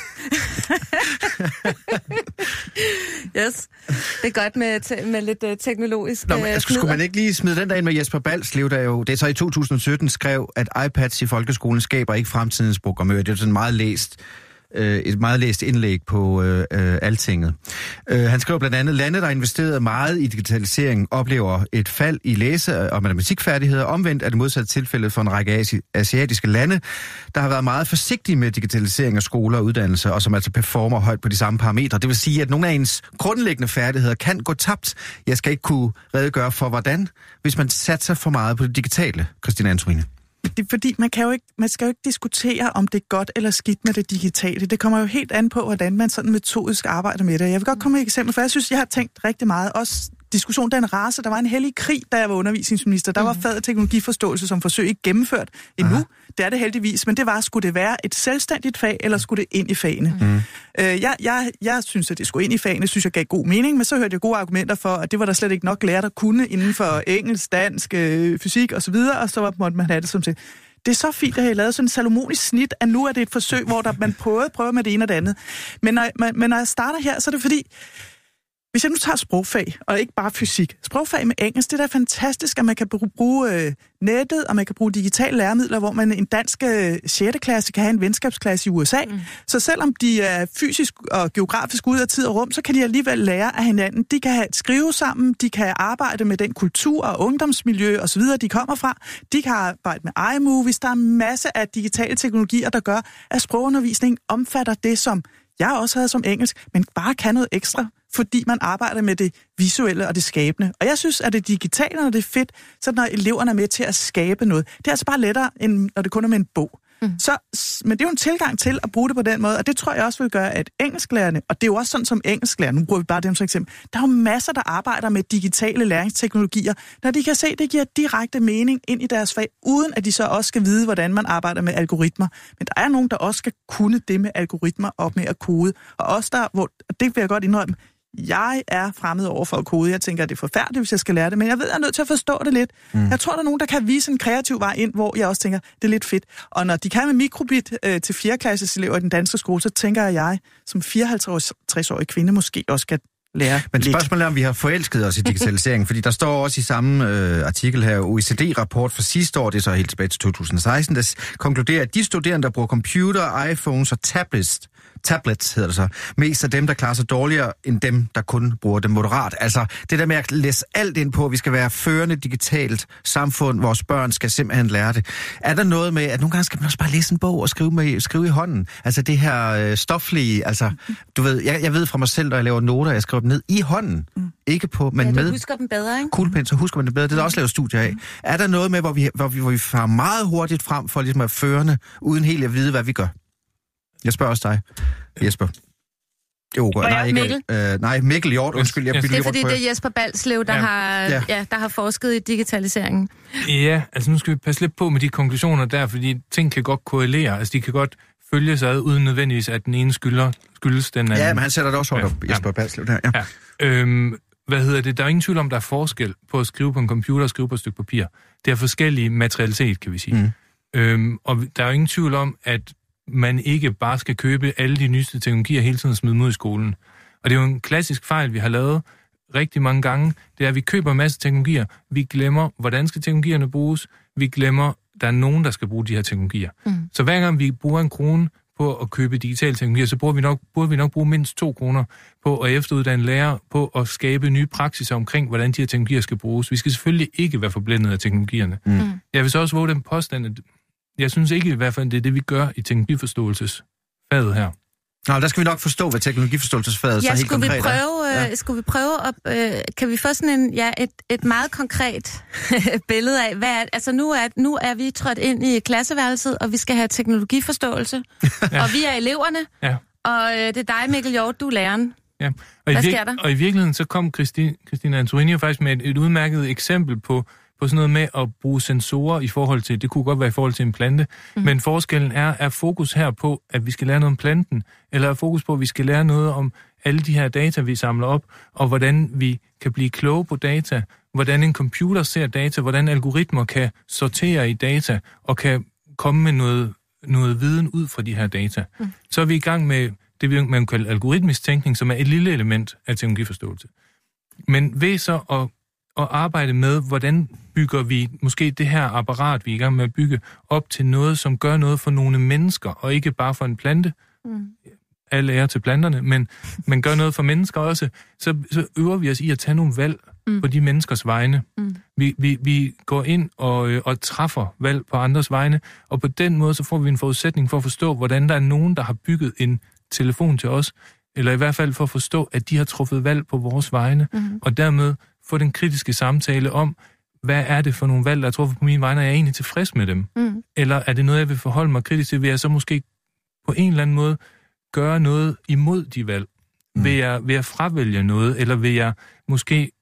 Yes, det er godt med, te- med lidt uh, teknologisk... Nå, men, uh, skulle man ikke lige smide den der ind med Jesper Balslev, der jo, det er så i to tusind og sytten skrev, at iPads i folkeskolen skaber ikke fremtidens programmører. Det er sådan meget læst... et meget læst indlæg på øh, øh, Altinget. Øh, han skrev blandt andet, lande, der investeret meget i digitalisering, oplever et fald i læse- og matematikfærdigheder. Omvendt er det modsatte tilfælde for en række asi- asiatiske lande, der har været meget forsigtige med digitalisering af skoler og uddannelser, og som altså performer højt på de samme parametre. Det vil sige, at nogle af ens grundlæggende færdigheder kan gå tabt. Jeg skal ikke kunne redegøre for, hvordan, hvis man satser for meget på det digitale, Christina Antoine. Det er fordi, man, kan jo ikke, man skal jo ikke diskutere, om det er godt eller skidt med det digitale. Det kommer jo helt an på, hvordan man sådan metodisk arbejder med det. Jeg vil godt komme med et eksempel, for jeg synes, jeg har tænkt rigtig meget, også diskussion, den race. Der var en hellig krig, da jeg var undervisningsminister. Der var faget teknologiforståelse som forsøg ikke gennemført endnu. Aha. Det er det heldigvis, men det var, skulle det være et selvstændigt fag, eller skulle det ind i fagene? Mm. Øh, jeg, jeg, jeg synes, at det skulle ind i fagene, synes jeg gav god mening, men så hørte jeg gode argumenter for, at det var der slet ikke nok lærer, der kunne inden for engelsk, dansk, øh, fysik osv., og så måtte man have det som til. Det er så fint, at jeg har lavet sådan en salomonisk snit, at nu er det et forsøg, hvor der, man prøver, prøver med det ene og det andet. Men når, men når jeg starter her, så er det fordi, hvis jeg nu tager sprogfag, og ikke bare fysik. Sprogfag med engelsk, det er da fantastisk, at man kan bruge øh, nettet, og man kan bruge digitale læremidler, hvor man en dansk øh, sjette klasse kan have en venskabsklasse i U S A. Mm. Så selvom de er fysisk og geografisk ude af tid og rum, så kan de alligevel lære af hinanden. De kan skrive sammen, de kan arbejde med den kultur og ungdomsmiljø osv., de kommer fra. De kan arbejde med iMovies. Der er en masse af digitale teknologier, der gør, at sprogundervisning omfatter det, som jeg også havde som engelsk, men bare kan noget ekstra, fordi man arbejder med det visuelle og det skabende. Og jeg synes, at det digitale, når det er fedt, så når eleverne er med til at skabe noget. Det er altså bare lettere, end når det kun er med en bog. Mm. Så, men det er jo en tilgang til at bruge det på den måde, og det tror jeg også vil gøre, at engelsklærerne, og det er jo også sådan som engelsklærer, nu bruger vi bare dem som eksempel, der er jo masser, der arbejder med digitale læringsteknologier, når de kan se, at det giver direkte mening ind i deres fag, uden at de så også skal vide, hvordan man arbejder med algoritmer. Men der er nogen, der også skal kunne det med algoritmer og med at kode. Og også der, hvor, og det vil jeg godt indrømme, jeg er fremmed over for at kode. Jeg tænker, at det er forfærdeligt, hvis jeg skal lære det, men jeg ved, at jeg er nødt til at forstå det lidt. Mm. Jeg tror, der er nogen, der kan vise en kreativ vej ind, hvor jeg også tænker, det er lidt fedt. Og når de kan med mikrobit øh, til fjerde-klasses elever i den danske skole, så tænker jeg, jeg som fireoghalvtreds-årig kvinde måske også skal lære. Men spørgsmålet er, om vi har forelsket os i digitaliseringen, fordi der står også i samme øh, artikel her, O E C D-rapport fra sidste år, det er så helt tilbage til to tusind og seksten, der konkluderer, at de studerende, der bruger computer, iPhones og tablets, tablets hedder det så, mest af dem, der klarer sig dårligere, end dem, der kun bruger dem moderat. Altså, det der med at læse alt ind på, at vi skal være førende digitalt samfund, vores børn skal simpelthen lære det. Er der noget med, at nogle gange skal man også bare læse en bog og skrive, med, skrive i hånden? Altså det her øh, stoflige, altså, du ved, jeg, jeg ved fra mig selv, når jeg laver noter, jeg skriver dem ned i hånden, mm. ikke på, men ja, med... du husker dem bedre, ikke? Kuglepen, så husker man det bedre. Det er der også lavet studier af. Mm. Er der noget med, hvor vi, hvor vi, hvor vi farer meget hurtigt frem for ligesom at førende, uden helt at vide, hvad vi gør? Jeg spørger også dig, Jesper. Jo, godt. Nej, ikke, Mikkel? Øh, nej, Mikkel Hjort, undskyld. Jeg det er fordi, det er Jesper Balslev, der, ja. Har, ja. Ja, der har forsket i digitaliseringen. Ja, altså nu skal vi passe lidt på med de konklusioner der, fordi ting kan godt korrelere. Altså de kan godt følge sig ad, uden nødvendigvis, at den ene skylder, skyldes den anden. Ja, men han sætter det også højt op, ja. Jesper Balslev der. Ja. Ja. Øhm, hvad hedder det? Der er ingen tvivl om, der er forskel på at skrive på en computer og skrive på et stykke papir. Det er forskellige materialitet, kan vi sige. Mm. Øhm, og der er ingen tvivl om, at man ikke bare skal købe alle de nyeste teknologier hele tiden og smide dem ud i skolen. Og det er jo en klassisk fejl, vi har lavet rigtig mange gange. Det er, at vi køber en masse teknologier. Vi glemmer, hvordan skal teknologierne bruges. Vi glemmer, der er nogen, der skal bruge de her teknologier. Mm. Så hver gang vi bruger en krone på at købe digitale teknologier, så burde vi nok, burde vi nok bruge mindst to kroner på at efteruddanne lærere, på at skabe nye praksiser omkring, hvordan de her teknologier skal bruges. Vi skal selvfølgelig ikke være forblændet af teknologierne. Mm. Jeg vil så også våge den påstand, at jeg synes ikke i hvert fald, det er det, vi gør i teknologiforståelsesfaget her. Nå, der skal vi nok forstå, hvad teknologiforståelsesfaget ja, så helt konkret vi prøve, er. Ja, skulle vi prøve at... Øh, kan vi få sådan en, ja, et, et meget konkret billede af, hvad er, altså nu er, nu er vi trådt ind i klasseværelset, og vi skal have teknologiforståelse, ja. Og vi er eleverne, ja. Og øh, det er dig, Mikkel Hjort, du er læreren. Ja. Og hvad i vir- sker der? Og i virkeligheden så kom Christine, Christina Antorini faktisk med et, et udmærket eksempel på på sådan noget med at bruge sensorer i forhold til, det kunne godt være i forhold til en plante, mm. men forskellen er, er fokus her på, at vi skal lære noget om planten, eller er fokus på, at vi skal lære noget om alle de her data, vi samler op, og hvordan vi kan blive kloge på data, hvordan en computer ser data, hvordan algoritmer kan sortere i data, og kan komme med noget, noget viden ud fra de her data. Mm. Så er vi i gang med det, man kalder algoritmisk tænkning, som er et lille element af teknologiforståelse. Men ved så at og arbejde med, hvordan bygger vi måske det her apparat, vi er i gang med at bygge, op til noget, som gør noget for nogle mennesker, og ikke bare for en plante. Mm. Alle ære til planterne, men man gør noget for mennesker også. Så, så øver vi os i at tage nogle valg mm. på de menneskers vegne. Mm. Vi, vi, vi går ind og, og træffer valg på andres vegne, og på den måde så får vi en forudsætning for at forstå, hvordan der er nogen, der har bygget en telefon til os, eller i hvert fald for at forstå, at de har truffet valg på vores vegne, mm. og dermed få den kritiske samtale om, hvad er det for nogle valg, der er truffet på mine vegne, og jeg er egentlig tilfreds med dem? Mm. Eller er det noget, jeg vil forholde mig kritisk til? Vil jeg så måske på en eller anden måde gøre noget imod de valg? Mm. Vil jeg, vil jeg fravælge noget? Eller vil jeg måske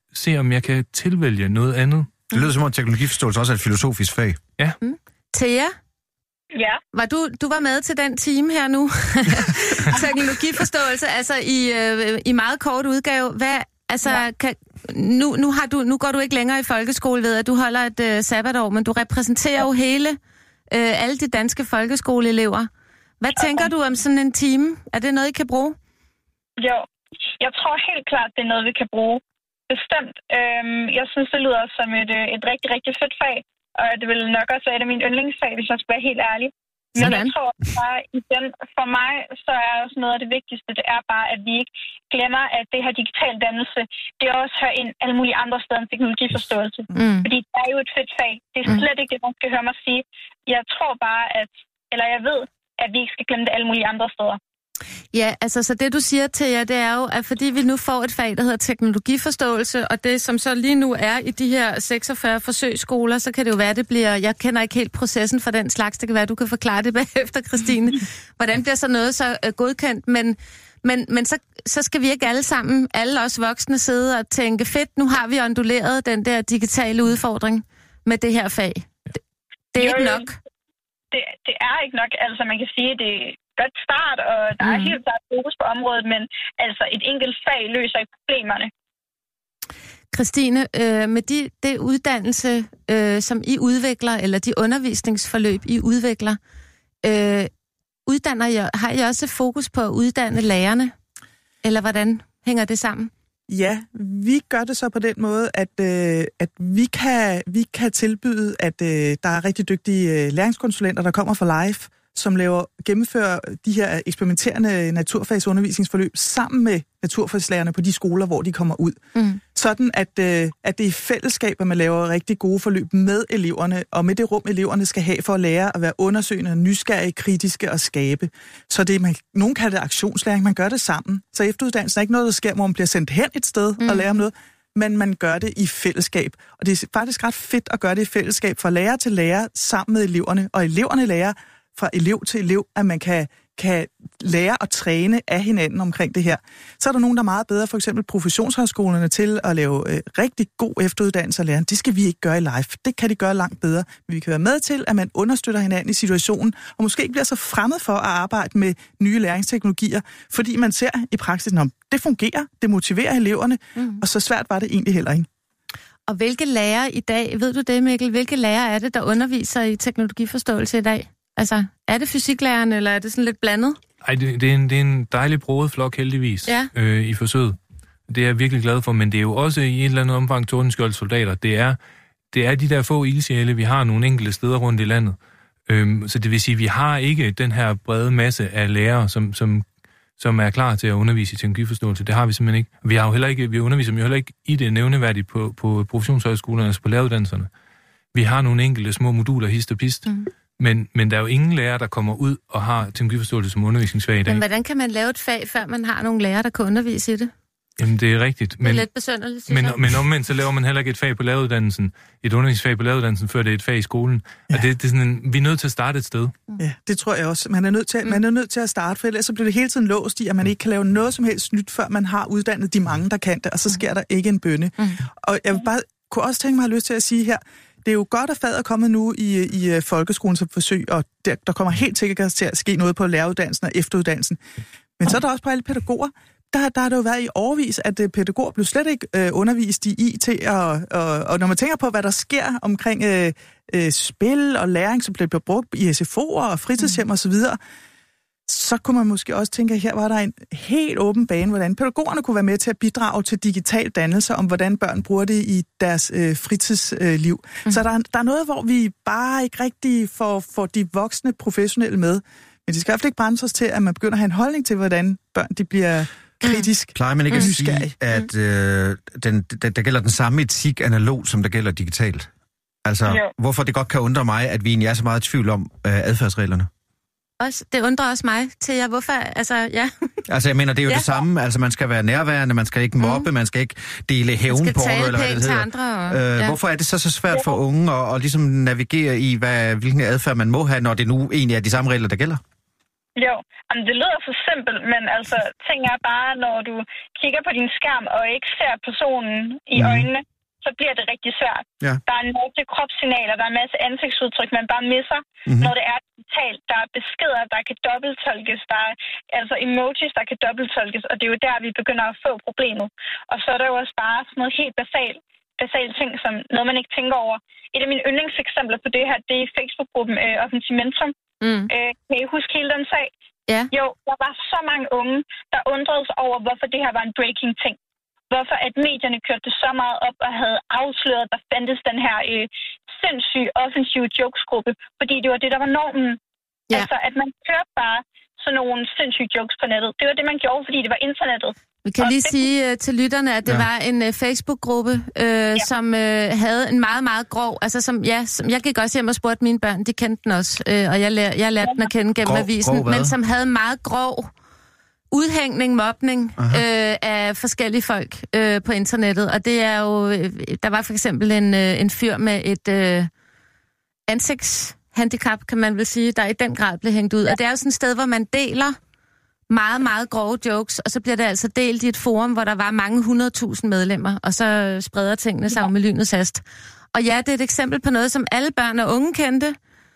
se, om jeg kan tilvælge noget andet. Det lyder som om teknologiforståelse også er et filosofisk fag. Ja. Mm. Thea? Ja. Var du, du var med til den time her nu? Teknologiforståelse, altså i, øh, i meget kort udgave. Hvad, altså, ja. kan, nu, nu, har du, nu går du ikke længere i folkeskole, ved at du holder et øh, sabbatår, men du repræsenterer ja. jo hele, øh, alle de danske folkeskoleelever. Hvad ja. tænker du om sådan en time? Er det noget, I kan bruge? Jo, jeg tror helt klart, det er noget, vi kan bruge. Bestemt. Øhm, jeg synes, det lyder som et, et rigtig, rigtig fedt fag. Og det vil nok også være et af mine yndlingsfag, hvis jeg skal være helt ærlig. Men Sådan. jeg tror bare, igen, for mig, så er også noget af det vigtigste, det er bare, at vi ikke glemmer, at det her digital dannelse, det også hører ind alle mulige andre steder end teknologiforståelse. Mm. Fordi det er jo et fedt fag. Det er slet ikke det, man skal høre mig sige. Jeg tror bare, at, eller jeg ved, at vi ikke skal glemme det alle mulige andre steder. Ja, altså så det du siger til jer, det er jo, at fordi vi nu får et fag, der hedder teknologiforståelse, og det som så lige nu er i de her seksogfyrre forsøgsskoler, så kan det jo være, det bliver, jeg kender ikke helt processen for den slags, det kan være, du kan forklare det bagefter, Christine. Hvordan bliver så noget så uh, godkendt, men, men, men så, så skal vi ikke alle sammen, alle os voksne sidde og tænke, fedt, nu har vi onduleret den der digitale udfordring med det her fag. Det, det er jo, ikke nok. Det, det er ikke nok, altså man kan sige, det godt start, og der er mm. helt klart fokus på området, men altså et enkelt fag løser ikke problemerne. Christine, øh, med de, det uddannelse, øh, som I udvikler, eller de undervisningsforløb, I udvikler, øh, uddanner I, har I også fokus på at uddanne lærerne? Eller hvordan hænger det sammen? Ja, vi gør det så på den måde, at, øh, at vi, kan, vi kan tilbyde, at øh, der er rigtig dygtige øh, læringskonsulenter, der kommer fra Live, som laver, gennemfører de her eksperimenterende naturfagsundervisningsforløb sammen med naturfagslærerne på de skoler, hvor de kommer ud. Mm. Sådan, at, øh, at det er i fællesskab, at man laver rigtig gode forløb med eleverne, og med det rum, eleverne skal have for at lære at være undersøgende, nysgerrige, kritiske og skabe. Så det, man, nogen kalder det aktionslæring, man gør det sammen. Så efteruddannelsen er ikke noget, der sker, hvor man bliver sendt hen et sted mm. og lærer om noget, men man gør det i fællesskab. Og det er faktisk ret fedt at gøre det i fællesskab fra lærer til lærer sammen med eleverne, og eleverne lærer fra elev til elev, at man kan, kan lære og træne af hinanden omkring det her. Så er der nogen, der er meget bedre, for eksempel professionshøjskolerne, til at lave øh, rigtig god efteruddannelse af lærerne. Det skal vi ikke gøre i Live. Det kan de gøre langt bedre. Men vi kan være med til, at man understøtter hinanden i situationen, og måske ikke bliver så fremmed for at arbejde med nye læringsteknologier, fordi man ser i praksis, at det fungerer, det motiverer eleverne, mm. og så svært var det egentlig heller ikke. Og hvilke lærere i dag, ved du det, Mikkel, hvilke lærere er det, der underviser i teknologiforståelse i dag? Altså, er det fysiklæreren, eller er det sådan lidt blandet? Ej, det, det, er, en, det er en dejlig broget flok, heldigvis, ja. øh, i forsøget. Det er jeg virkelig glad for, men det er jo også i et eller andet omfang Tordenskjolds soldater. Det er, det er de der få ildsjæle, vi har nogle enkelte steder rundt i landet. Øhm, så det vil sige, at vi har ikke den her brede masse af lærere, som, som, som er klar til at undervise i teknologiforståelse. Det har vi simpelthen ikke. Vi har jo heller ikke, vi underviser jo heller ikke i det nævneværdigt på, på professionshøjskolerne, altså på læreruddannelserne. Vi har nogle enkelte små moduler, hist og pist. Mm. Men, men der er jo ingen lærer, der kommer ud og har teknologiforståelse som undervisningsfag i dag. Men hvordan kan man lave et fag, før man har nogle lærere, der kan undervise i det? Jamen, det er rigtigt. Men, det er lidt besynderligt, synes men, jeg. Men omvendt, så laver man heller ikke et fag på læreruddannelsen, et undervisningsfag på læreruddannelsen, før det er et fag i skolen. Ja. Og det, det er sådan en, vi er nødt til at starte et sted. Ja, det tror jeg også. Man er nødt til, mm. man er nødt til at starte, for ellers så bliver det hele tiden låst i, at man ikke kan lave noget som helst nyt, før man har uddannet de mange, der kan det, og så sker der ikke en bønne. Mm. Og jeg vil bare, kunne også tænke mig at have lyst til at sige her, det er jo godt, at faget er kommet nu i, i folkeskolen som forsøg, og der, der kommer helt sikkert til at ske noget på læreruddannelsen og efteruddannelsen. Men så er der også på alle pædagoger. Der, der har det jo været i årevis, at pædagoger blev slet ikke øh, undervist i I T, og, og, og når man tænker på, hvad der sker omkring øh, øh, spil og læring, som bliver brugt i S F O'er og fritidshjem mm. osv., så kunne man måske også tænke, at her var der en helt åben bane, hvordan pædagogerne kunne være med til at bidrage til digital dannelse, om hvordan børn bruger det i deres øh, fritidsliv. Øh, mm. Så der, der er noget, hvor vi bare ikke rigtig får, får de voksne professionelle med. Men det skal i hvert fald ikke brænde os til, at man begynder at have en holdning til, hvordan børn de bliver kritisk. Mm. Plejer man ikke at sige, at øh, den, der, der gælder den samme etik analog, som der gælder digitalt? Altså, ja. Hvorfor det godt kan undre mig, at vi egentlig er så meget i tvivl om øh, adfærdsreglerne? Også, det undrer også mig til jer. Hvorfor? Altså, ja. Altså, jeg mener, det er jo ja. det samme. Altså, man skal være nærværende, man skal ikke mobbe, mm. man skal ikke dele hævnporno, eller hvad det hedder. Andre, og, øh, ja. Hvorfor er det så så svært for unge at, at ligesom navigere i, hvad, hvilken adfærd man må have, når det nu egentlig er de samme regler, der gælder? Jo, jamen, det lyder så simpelt, men altså, ting er bare, når du kigger på din skærm og ikke ser personen i mm. øjnene, så bliver det rigtig svært. Ja. Der er en masse kropssignaler, der er en masse ansigtsudtryk, man bare misser, mm-hmm. når det er digitalt. Der er beskeder, der kan dobbelttolkes, der er altså emojis, der kan dobbelttolkes, og det er jo der, vi begynder at få problemet. Og så er der jo også bare sådan noget helt basalt, basale ting, som noget, man ikke tænker over. Et af mine yndlingseksempler på det her, det er Facebook-gruppen øh, Offensimentum. Mm. Øh, kan I huske hele den sag? Ja. Jo, der var så mange unge, der undrede sig over, hvorfor det her var en breaking ting. Hvorfor at medierne kørte det så meget op og havde afsløret, at der fandtes den her øh, sindssyge offensive jokes-gruppe. Fordi det var det, der var normen. Ja. Altså, at man kørte bare sådan nogle sindssyge jokes på nettet. Det var det, man gjorde, fordi det var internettet. Vi kan lige sige uh, til lytterne, at det ja. var en uh, Facebook-gruppe, uh, ja. som uh, havde en meget, meget grov... Altså, som, ja, som, jeg gik også hjem og spurgte mine børn, de kendte den også, uh, og jeg, lær, jeg lærte ja. den at kende gennem grov, avisen, grov men som havde meget grov udhængning, mobning øh, af forskellige folk øh, på internettet. Og det er jo... Øh, der var for eksempel en, øh, en fyr med et øh, ansigtshandicap, kan man vel sige, der i den grad blev hængt ud. Og det er jo sådan et sted, hvor man deler meget, meget grove jokes, og så bliver det altså delt i et forum, hvor der var mange hundredtusind medlemmer, og så spreder tingene sig jo med lynets hast. Og ja, det er et eksempel på noget, som alle børn og unge kendte,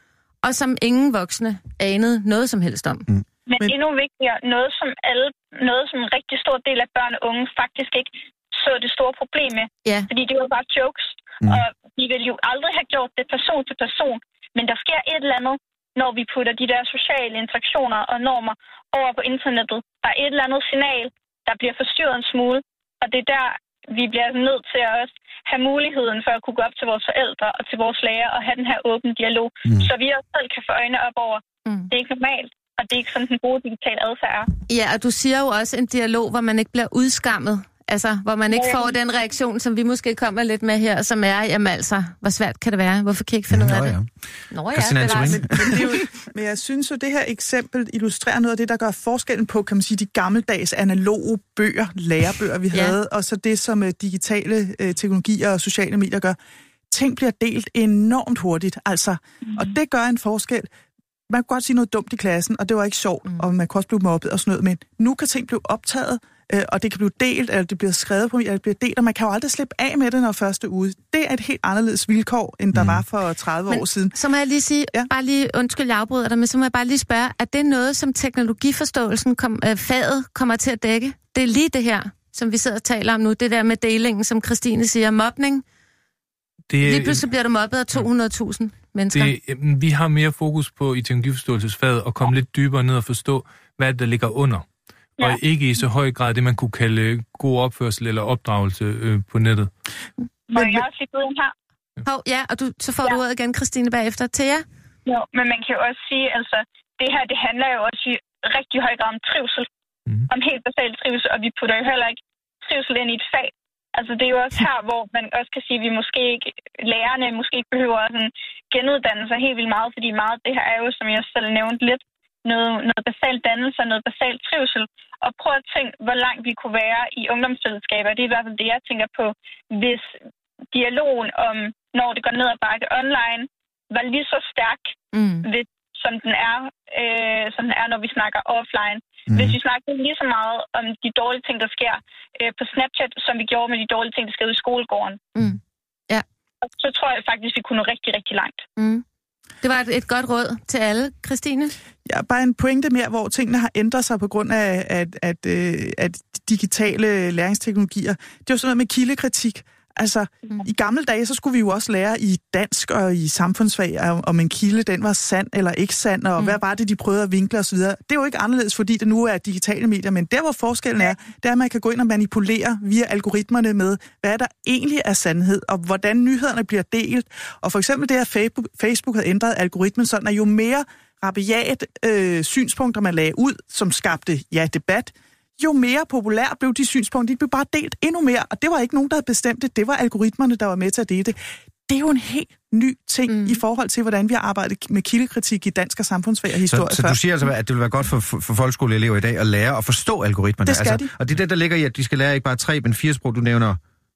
og som ingen voksne anede noget som helst om. Mm. Men, Men endnu vigtigere, noget som alle, noget som en rigtig stor del af børn og unge faktisk ikke så det store problem med. Ja. Fordi det var bare jokes, mm. og vi ville jo aldrig have gjort det person til person. Men der sker et eller andet, når vi putter de der sociale interaktioner og normer over på internettet. Der er et eller andet signal, der bliver forstyrret en smule, og det er der, vi bliver nødt til at også have muligheden for at kunne gå op til vores forældre og til vores lærer og have den her åbne dialog, mm. så vi også selv kan få øjne op over. Mm. Det er ikke normalt. Og det er ikke sådan, den gode digitale adfærd er. Ja, og du siger jo også en dialog, hvor man ikke bliver udskammet. Altså, hvor man ikke får den reaktion, som vi måske kommer lidt med her, som er, jamen altså, hvor svært kan det være? Hvorfor kan I ikke finde ud af det? Nå ja, det er men, men, det er jo, men jeg synes jo, det her eksempel illustrerer noget af det, der gør forskellen på, kan man sige, de gammeldags analoge bøger, lærebøger, vi ja. havde, og så det, som digitale øh, teknologier og sociale medier gør. Ting bliver delt enormt hurtigt, altså, mm. og det gør en forskel. Man kunne godt sige noget dumt i klassen, og det var ikke sjovt, mm. og man kunne også blive mobbet og sådan noget, men nu kan ting blive optaget, øh, og det kan blive delt, eller det bliver skrevet på, eller det bliver delt, og man kan jo aldrig slippe af med det, når første ude. Det er et helt anderledes vilkår, end der mm. var for tredive men, år siden. Så må jeg lige sige, ja. bare lige, undskyld, jeg afbryder dig, men så må jeg bare lige spørge, er det noget, som teknologiforståelsen, kom, øh, faget, kommer til at dække? Det er lige det her, som vi sidder og taler om nu, det der med delingen, som Christine siger, mobning. Det, lige pludselig bliver du mobbet af to hundrede tusind mennesker. Det, vi har mere fokus på i teknologiforståelsesfaget at komme lidt dybere ned og forstå, hvad der ligger under. Ja. Og ikke i så høj grad det, man kunne kalde god opførsel eller opdragelse øh, på nettet. Må jeg også lige byde ind her? Hov, ja, og du, så får ja. du ordet igen, Christine, bagefter. Thea? Jo, men man kan jo også sige, altså, det her, det handler jo også i rigtig høj grad om trivsel. Mm. Om helt basalt trivsel, og vi putter jo heller ikke trivsel ind i et fag. Altså, det er jo også her, hvor man også kan sige, at vi måske ikke, lærerne måske ikke behøver sådan genuddanne sig helt vildt meget, fordi meget af det her er jo, som jeg selv nævnte lidt, noget, noget basalt dannelse og noget basalt trivsel. Og prøv at tænke, hvor langt vi kunne være i ungdomsfællesskaber. Det er i hvert fald det, jeg tænker på, hvis dialogen om, når det går ned ad bakke online, var lige så stærk, mm. hvis, som, den er, øh, som den er, når vi snakker offline. Mm. Hvis vi snakker lige så meget om de dårlige ting, der sker øh, på Snapchat, som vi gjorde med de dårlige ting, der sker i skolegården. Mm. Ja. Så tror jeg faktisk, vi kunne nå rigtig, rigtig langt. Mm. Det var et, et godt råd til alle. Christine? Ja, bare en pointe mere, hvor tingene har ændret sig på grund af at, at, at, at digitale læringsteknologier. Det er jo sådan noget med kildekritik. Altså, mm. i gamle dage, så skulle vi jo også lære i dansk og i samfundsfag, om en kilde, den var sand eller ikke sand, og mm. hvad var det, de prøvede at vinkle osv. Det er jo ikke anderledes, fordi det nu er digitale medier, men der, hvor forskellen er, det er, at man kan gå ind og manipulere via algoritmerne med, hvad der egentlig er sandhed, og hvordan nyhederne bliver delt. Og for eksempel det, at Facebook, Facebook havde ændret algoritmen, sådan at jo mere rabiat øh, synspunkter, man lagde ud, som skabte, ja, debat, jo mere populær blev de synspunkter, de blev bare delt endnu mere, og det var ikke nogen, der havde bestemt det, det var algoritmerne, der var med til at dele det. Det er jo en helt ny ting mm. i forhold til, hvordan vi har arbejdet med kildekritik i dansk og samfundsfag og historie. Så, så du siger altså, at det vil være godt for, for, for folkeskoleelever i dag at lære at forstå algoritmerne? Det skal altså, de. Og det er det, der ligger i, at de skal lære ikke bare tre, men fire sprog. Du nævner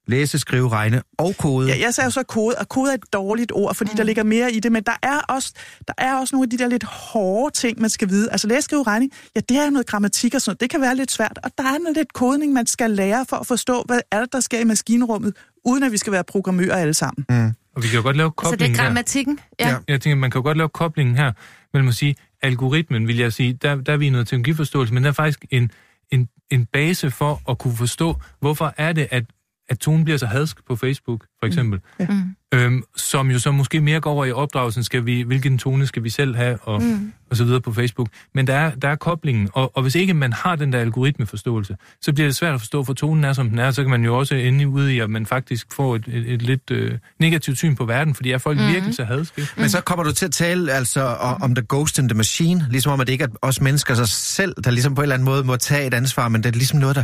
Læse, skrive, regne og kode. Ja, jeg sagde jo så kode, og kode er et dårligt ord, fordi mm. der ligger mere i det, men der er, også, der er også nogle af de der lidt hårde ting, man skal vide. Altså læse, skrive, regning, ja, det er noget grammatik og sådan noget. Det kan være lidt svært, og der er noget lidt kodning, man skal lære for at forstå, hvad er det, der sker i maskinrummet, uden at vi skal være programmører alle sammen. Mm. Og vi kan jo godt lave koblingen her. Så det er grammatikken? Ja. ja. Jeg tænker, man kan jo godt lave koblingen her, mellem at sige, algoritmen, vil jeg sige, der, der er vi i noget teknologiforståelse, men der er faktisk en, en, en base for at kunne forstå, hvorfor er det, at at tonen bliver så hadsk på Facebook, for eksempel. Mm. Ja. Øhm, som jo så måske mere går over i opdragelsen, skal vi, hvilken tone skal vi selv have, og, mm. og så videre på Facebook. Men der er, der er koblingen, og, og hvis ikke man har den der algoritmeforståelse, så bliver det svært at forstå, for tonen er, som den er, så kan man jo også ende ude i, at man faktisk får et, et, et lidt øh, negativt syn på verden, fordi er folk mm. virkelig så hadske. Mm. Men så kommer du til at tale altså om the ghost in the machine, ligesom om, at det ikke er os mennesker sig selv, der ligesom på en eller anden måde må tage et ansvar, men det er ligesom noget, der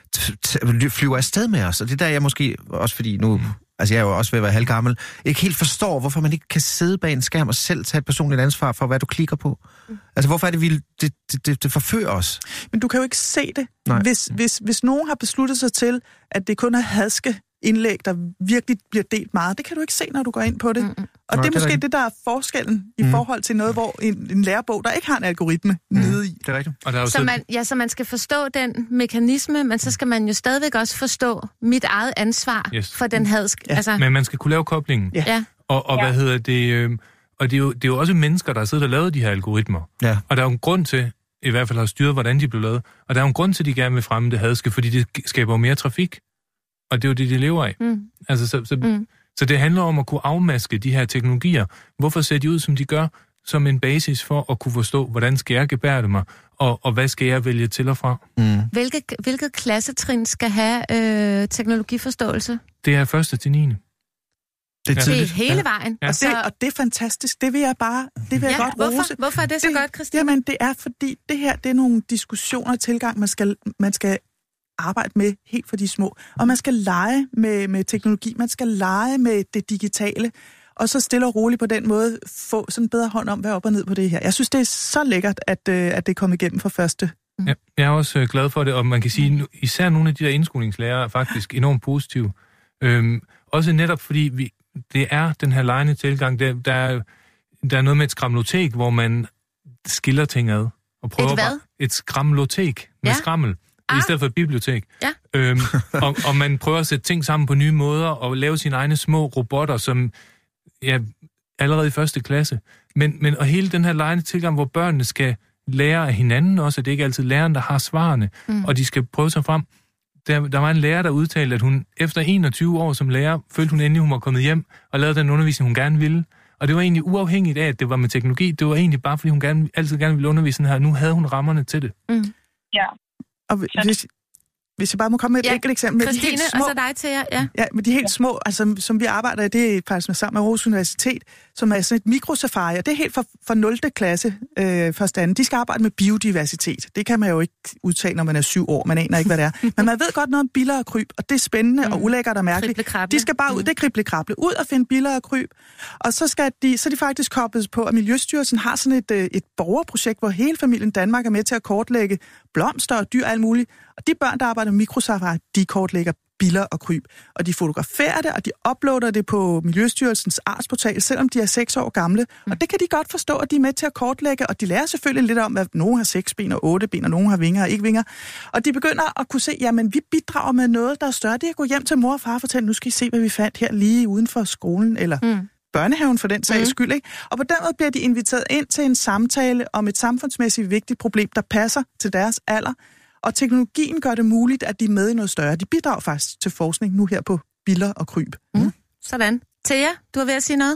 flyver afsted med os, og det der jeg måske, også fordi nu, mm. altså jeg er jo også ved at være halvgammel, ikke helt forstår, hvorfor man ikke kan sidde bag en skærm og selv tage et personligt ansvar for, hvad du klikker på. Mm. Altså hvorfor er det, vi, det, det, det, det forfører os? Men du kan jo ikke se det. Hvis, hvis, hvis nogen har besluttet sig til, at det kun er hadske indlæg, der virkelig bliver delt meget, det kan du ikke se, når du går ind på det. Mm. Og Nå, det er måske det, det, der er forskellen i mm. forhold til noget, hvor en, en lærebog, der ikke har en algoritme mm. nede i. Det er rigtigt. Og der er så, man, ja, så man skal forstå den mekanisme, men så skal man jo stadigvæk også forstå mit eget ansvar yes. for den hadsk. Ja. Altså. Men man skal kunne lave koblingen. Ja. ja. Og, og ja. hvad hedder det? Øh, og det er, jo, det er jo også mennesker, der har siddet og lavet de her algoritmer. Ja. Og der er jo en grund til, i hvert fald har styret, hvordan de blev lavet. Og der er jo en grund til, at de gerne vil fremme det hadske, fordi det skaber mere trafik. Og det er jo det, de lever af. Mm. Altså, så, så, mm. så det handler om at kunne afmaske de her teknologier. Hvorfor ser de ud, som de gør, som en basis for at kunne forstå, hvordan skal jeg gebærde mig, og, og hvad skal jeg vælge til og fra. Mm. Hvilket, hvilket klassetrin skal have øh, teknologiforståelse? Det er første til niende. Det er, det er hele vejen. Ja. Og, det, og det er fantastisk. Det vil jeg bare, det vil jeg ja, godt hvorfor? rose. Hvorfor er det så det, godt, Christine? Jamen, det er fordi, det her, det er nogle diskussioner og tilgang, man skal, man skal arbejde med helt for de små. Og man skal lege med, med teknologi, man skal lege med det digitale, og så stille og roligt på den måde få sådan en bedre hånd om, hvad op og ned på det her. Jeg synes, det er så lækkert, at, at det er kommet igennem for første. Ja, jeg er også glad for det, og man kan sige, især nogle af de der indskolingslærere er faktisk enormt positive. Øhm, også netop fordi vi, det er den her legende tilgang, der, der, er, der er noget med et skramlotek, hvor man skiller ting ad. Og prøver et hvad? Bare, et skramlotek med ja. skrammel. I stedet for et bibliotek. Ja. Øhm, og, og man prøver at sætte ting sammen på nye måder, og lave sine egne små robotter, som ja, allerede i første klasse. Men, men og hele den her legende tilgang, hvor børnene skal lære af hinanden også, at det ikke altid læreren, der har svarene, mm. og de skal prøve sig frem. Der, der var en lærer, der udtalte, at hun efter enogtyve år som lærer, følte hun endelig, hun var kommet hjem og lavede den undervisning, hun gerne ville. Og det var egentlig uafhængigt af, at det var med teknologi. Det var egentlig bare, fordi hun gerne, altid gerne ville undervise her. Nu havde hun rammerne til det. Mm. Ja. Og hvis, hvis jeg bare må komme med et ja. enkelt eksempel. Med Christine, de helt små, og så dig til jer. Ja. ja, med de helt små, altså, som vi arbejder i, det er faktisk med sammen med Aarhus Universitet, som er sådan et mikrosafari, og det er helt fra, fra nul klasse, øh, første anden. De skal arbejde med biodiversitet. Det kan man jo ikke udtale, når man er syv år. Man aner ikke, hvad det er. Men man ved godt noget om biller og kryb, og det er spændende mm. og ulækkert og mærkeligt. De skal bare ud, det er krible-krable, ud og finde biller og kryb. Og så skal de, så er de faktisk koblet på, at Miljøstyrelsen har sådan et, et borgerprojekt, hvor hele familien Danmark er med til at kortlægge blomster og dyr og alt muligt. Og de børn, der arbejder med mikrosafari, de kortlægger biller og kryb. Og de fotograferer det, og de uploader det på Miljøstyrelsens artsportal, selvom de er seks år gamle. Og det kan de godt forstå, at de er med til at kortlægge, og de lærer selvfølgelig lidt om, at nogen har seks ben og otte ben, og nogen har vinger og ikke vinger. Og de begynder at kunne se, jamen vi bidrager med noget, der er større. Det er at gå hjem til mor og far og fortælle, nu skal I se, hvad vi fandt her lige uden for skolen, eller mm. børnehaven for den sags skyld, ikke? Og på den måde bliver de inviteret ind til en samtale om et samfundsmæssigt vigtigt problem, der passer til deres alder. Og teknologien gør det muligt, at de er med i noget større. De bidrager faktisk til forskning nu her på biller og kryb. Mm. Sådan. Thea, du er ved at sige noget?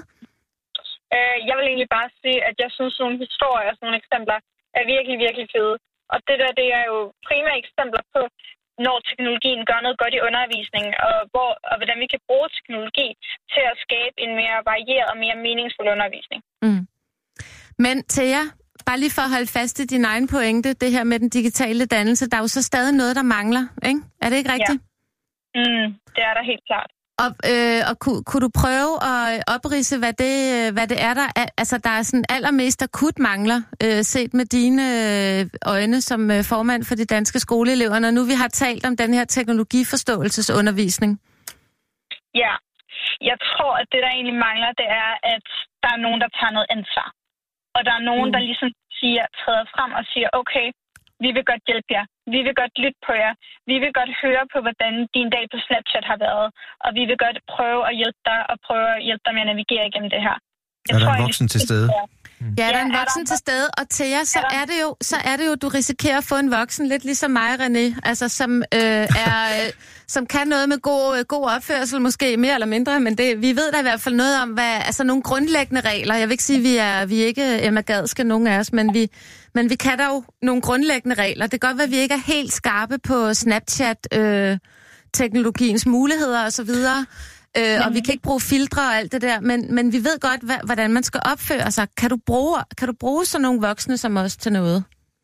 Uh, jeg vil egentlig bare sige, at jeg synes, nogle historier og nogle eksempler er virkelig, virkelig fede. Og det der, det er jo primære eksempler på, når teknologien gør noget godt i undervisningen, og, hvor, og hvordan vi kan bruge teknologi til at skabe en mere varieret og mere meningsfuld undervisning. Mm. Men Thea, bare lige for at holde fast i din egen pointe, det her med den digitale dannelse, der er jo så stadig noget, der mangler, ikke? Er det ikke rigtigt? Ja. Mm, det er der helt klart. Og, øh, og kunne, kunne du prøve at opridse, hvad det, hvad det er, der er, altså, der er sådan allermest akut mangler, øh, set med dine øh, øjne som øh, formand for de danske skoleelever, når nu vi har talt om den her teknologiforståelsesundervisning? Ja, jeg tror, at det, der egentlig mangler, det er, at der er nogen, der tager noget ansvar. Og der er nogen, mm. der ligesom siger, træder frem og siger, okay, vi vil godt hjælpe jer. Vi vil godt lytte på jer. Vi vil godt høre på, hvordan din dag på Snapchat har været. Og vi vil godt prøve at hjælpe dig og prøve at hjælpe dig med at navigere igennem det her. Jeg er der tror, en voksen til stede? Ja, der er en voksen til stede, og til jer, så er det jo, så er det jo, du risikerer at få en voksen, lidt ligesom mig, René, altså som øh, er, øh, som kan noget med god, god opførsel, måske mere eller mindre, men det, vi ved da i hvert fald noget om, hvad, altså nogle grundlæggende regler. Jeg vil ikke sige, at vi er, vi er ikke Emma Gadske, nogen af os, men vi, men vi kan da jo nogle grundlæggende regler. Det kan godt være, at vi ikke er helt skarpe på Snapchat, øh, teknologiens muligheder og så videre. Øh, og vi kan ikke bruge filtre og alt det der, men, men vi ved godt, hva, hvordan man skal opføre sig. Kan du bruge, kan du bruge sådan nogle voksne som os til noget?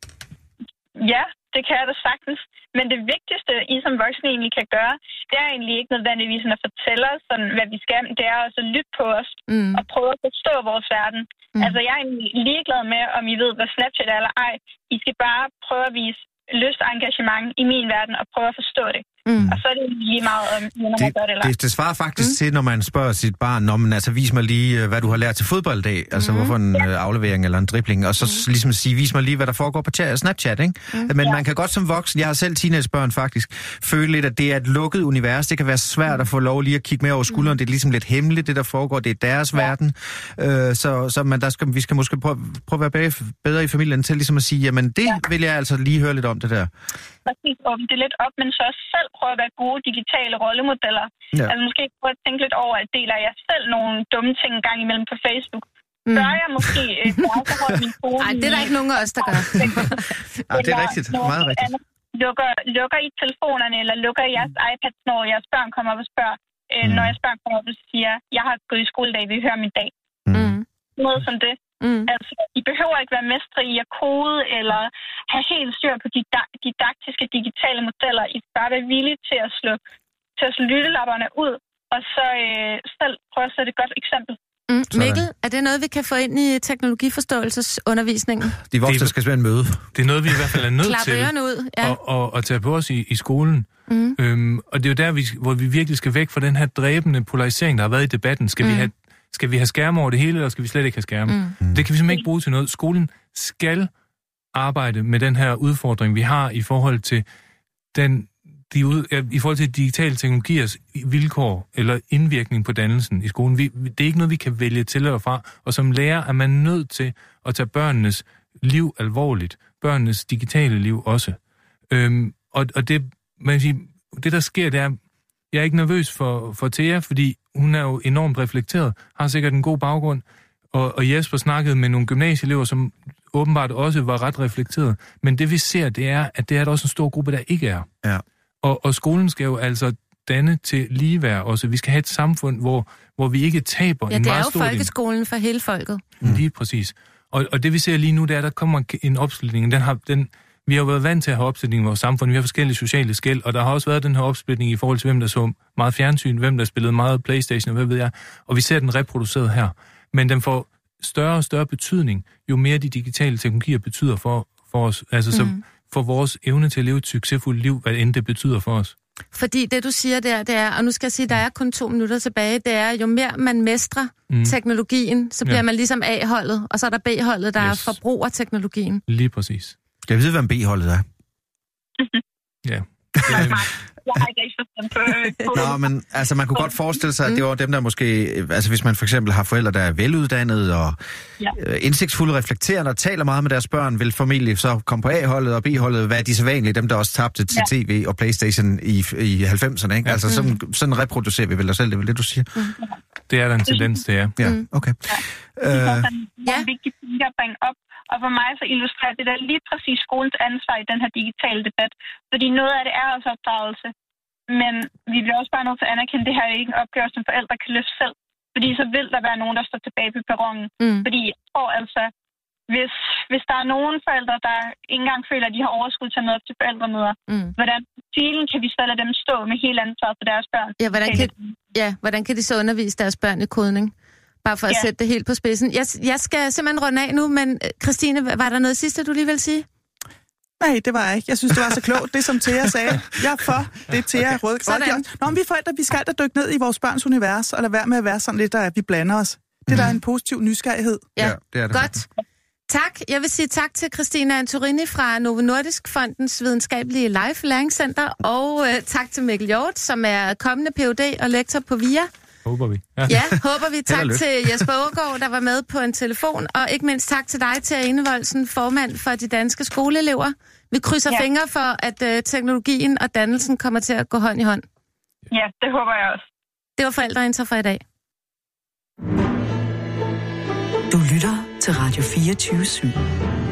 Ja, det kan jeg da sagtens. Men det vigtigste, I som voksne egentlig kan gøre, det er egentlig ikke nødvendigvis at fortælle os, sådan, hvad vi skal. Det er også at lytte på os mm. og prøve at forstå vores verden. Mm. Altså, jeg er egentlig ligeglad med, om I ved, hvad Snapchat er eller ej. I skal bare prøve at vise lyst og engagement i min verden og prøve at forstå det. Mm. Og så er det lige meget om, når man det, gør det eller det, det svarer faktisk mm. til, når man spørger sit barn, når man altså vis mig lige, hvad du har lært til fodbold i dag, altså mm. hvorfor en ja. aflevering eller en dribling, og så mm. ligesom sige, vis mig lige, hvad der foregår på Snapchat, ikke? Mm. Men ja. man kan godt som voksen, jeg har selv teenagebørn faktisk, føle lidt, at det er et lukket univers, det kan være svært at få lov lige at kigge med over skulderen, det er ligesom lidt hemmeligt, det der foregår, det er deres ja. verden, øh, så, så man, der skal, vi skal måske prøve, prøve at være bedre, bedre i familien til ligesom at sige, jamen det ja. vil jeg altså lige høre lidt om det der. Præcis, åbne det lidt op, men så selv prøve at være gode digitale rollemodeller. Ja. Altså måske prøve at tænke lidt over, at deler jeg selv nogle dumme ting en gang imellem på Facebook. Mm. Gør jeg måske øh, for min kone? Nej, det er der ikke nogen af os, der gør. Ja, det er rigtigt. Meget rigtigt. Lukker, lukker I telefonerne, eller lukker I jeres iPads, når jeres børn kommer op og spørger? Øh, mm. Når jeres børn kommer op og siger, jeg har gået i skoledag, vi hører min dag. Mm. Noget som det. Mm. Altså, I behøver ikke være mestre i at kode, eller have helt styr på de didaktiske digitale modeller. I skal bare være villige til at slå, til at slå lyttelapperne ud, og så øh, selv prøve at sætte et godt eksempel. Mm. Mikkel, er det noget, vi kan få ind i teknologiforståelsesundervisningen? De voksne skal simpelthen møde. Det er noget, vi i hvert fald er nødt til ud, ja. at, at, at tage på os i, i skolen. Mm. Øhm, og det er jo der, vi, hvor vi virkelig skal væk fra den her dræbende polarisering, der har været i debatten. Skal mm. vi have Skal vi have skærme over det hele, eller skal vi slet ikke have skærme? Mm. Det kan vi simpelthen ikke bruge til noget. Skolen skal arbejde med den her udfordring, vi har i forhold til den, de ud, i forhold til digitale teknologiers vilkår eller indvirkning på dannelsen i skolen. Vi, det er ikke noget, vi kan vælge til eller fra, og som lærer er man nødt til at tage børnenes liv alvorligt. Børnenes digitale liv også. Øhm, og, og det, man siger, det, der sker, det er, jeg er ikke nervøs for, for Thea, fordi hun er jo enormt reflekteret, har sikkert en god baggrund, og, og Jesper snakkede med nogle gymnasieelever, som åbenbart også var ret reflekteret. Men det vi ser, det er, at det er der også en stor gruppe, der ikke er. Ja. Og, og skolen skal jo altså danne til ligeværd også. Vi skal have et samfund, hvor, hvor vi ikke taber ja, en meget stor... Ja, det er jo folkeskolen for hele folket. Mm. Lige præcis. Og, og det vi ser lige nu, det er, at der kommer en opsplitning. Den har, den, vi har jo været vant til at have opsplitning i vores samfund. Vi har forskellige sociale skel, og der har også været den her opsplitning i forhold til, hvem der så meget fjernsyn, hvem der spillede meget PlayStation, og hvad ved jeg. Og vi ser den reproduceret her. Men den får større og større betydning, jo mere de digitale teknologier betyder for, for os. Altså mm. så for vores evne til at leve et succesfuldt liv, hvad end det betyder for os. Fordi det, du siger der, det er, og nu skal jeg sige, der er kun to minutter tilbage, det er, jo mere man mestrer mm. teknologien, så bliver ja. man ligesom A-holdet, og så er der B-holdet, der yes. forbruger teknologien. Lige præcis. Skal vi vide, hvad B-holdet er? Ja. Jeg har ikke rigtig forstået. Nå, men altså, man kunne godt forestille sig, at det var dem, der måske... Altså, hvis man for eksempel har forældre, der er veluddannede og ja. øh, indsigtsfulde, reflekterende og taler meget med deres børn, vil formentlig så komme på A-holdet og B-holdet, hvad er de så vanlige, dem der også tabte til ja. T V og PlayStation i, i halvfemserne, ikke? Ja. Altså, sådan, sådan reproducerer vi vel os selv, det er vel det, du siger? Mm. Det er der en tendens, det er. Ja, okay. Ja. Det er sådan en vigtig ting at bringe op. Og for mig så illustrerer det der lige præcis skolens ansvar i den her digitale debat. Fordi noget af det er også opdragelse. Men vi bliver også bare nødt til at anerkende, at det her er ikke en opgave, som forældre kan løfte selv. Fordi så vil der være nogen, der står tilbage på perronen. Mm. Fordi jeg tror altså, hvis, hvis der er nogen forældre, der ikke engang føler, at de har overskud til at møde op til forældremøder, mm. hvordan filen kan vi så lade dem stå med hele ansvaret for deres børn? Ja, hvordan kan, ja, hvordan kan de så undervise deres børn i kodning? Bare for at ja. sætte det helt på spidsen. Jeg, jeg skal simpelthen runde af nu, men Christine, var der noget sidste, du lige vil sige? Nej, det var jeg ikke. Jeg synes, det var så klogt, det som Thea sagde. Jeg er for det, Thea okay. Rød. Nå, men vi forældre, vi skal da dykke ned i vores børns univers, og lade være med at være sådan lidt, at vi blander os. Det mm. der er en positiv nysgerrighed. Ja, ja det er det. Godt. Tak. Jeg vil sige tak til Christina Antorini fra Novo Nordisk Fondens videnskabelige Life Læringscenter, og uh, tak til Mikkel Hjort, som er kommende P H D og lektor på V I A. Håber vi. Ja, ja håber vi. Tak til Jesper Aagaard, der var med på en telefon, og ikke mindst tak til dig, Thea Enevoldsen, formand for de danske skoleelever. Vi krydser ja. fingre for, at uh, teknologien og dannelsen kommer til at gå hånd i hånd. Ja, det håber jeg også. Det var Forældreintra for i dag. Du lytter til Radio fireogtyve syv.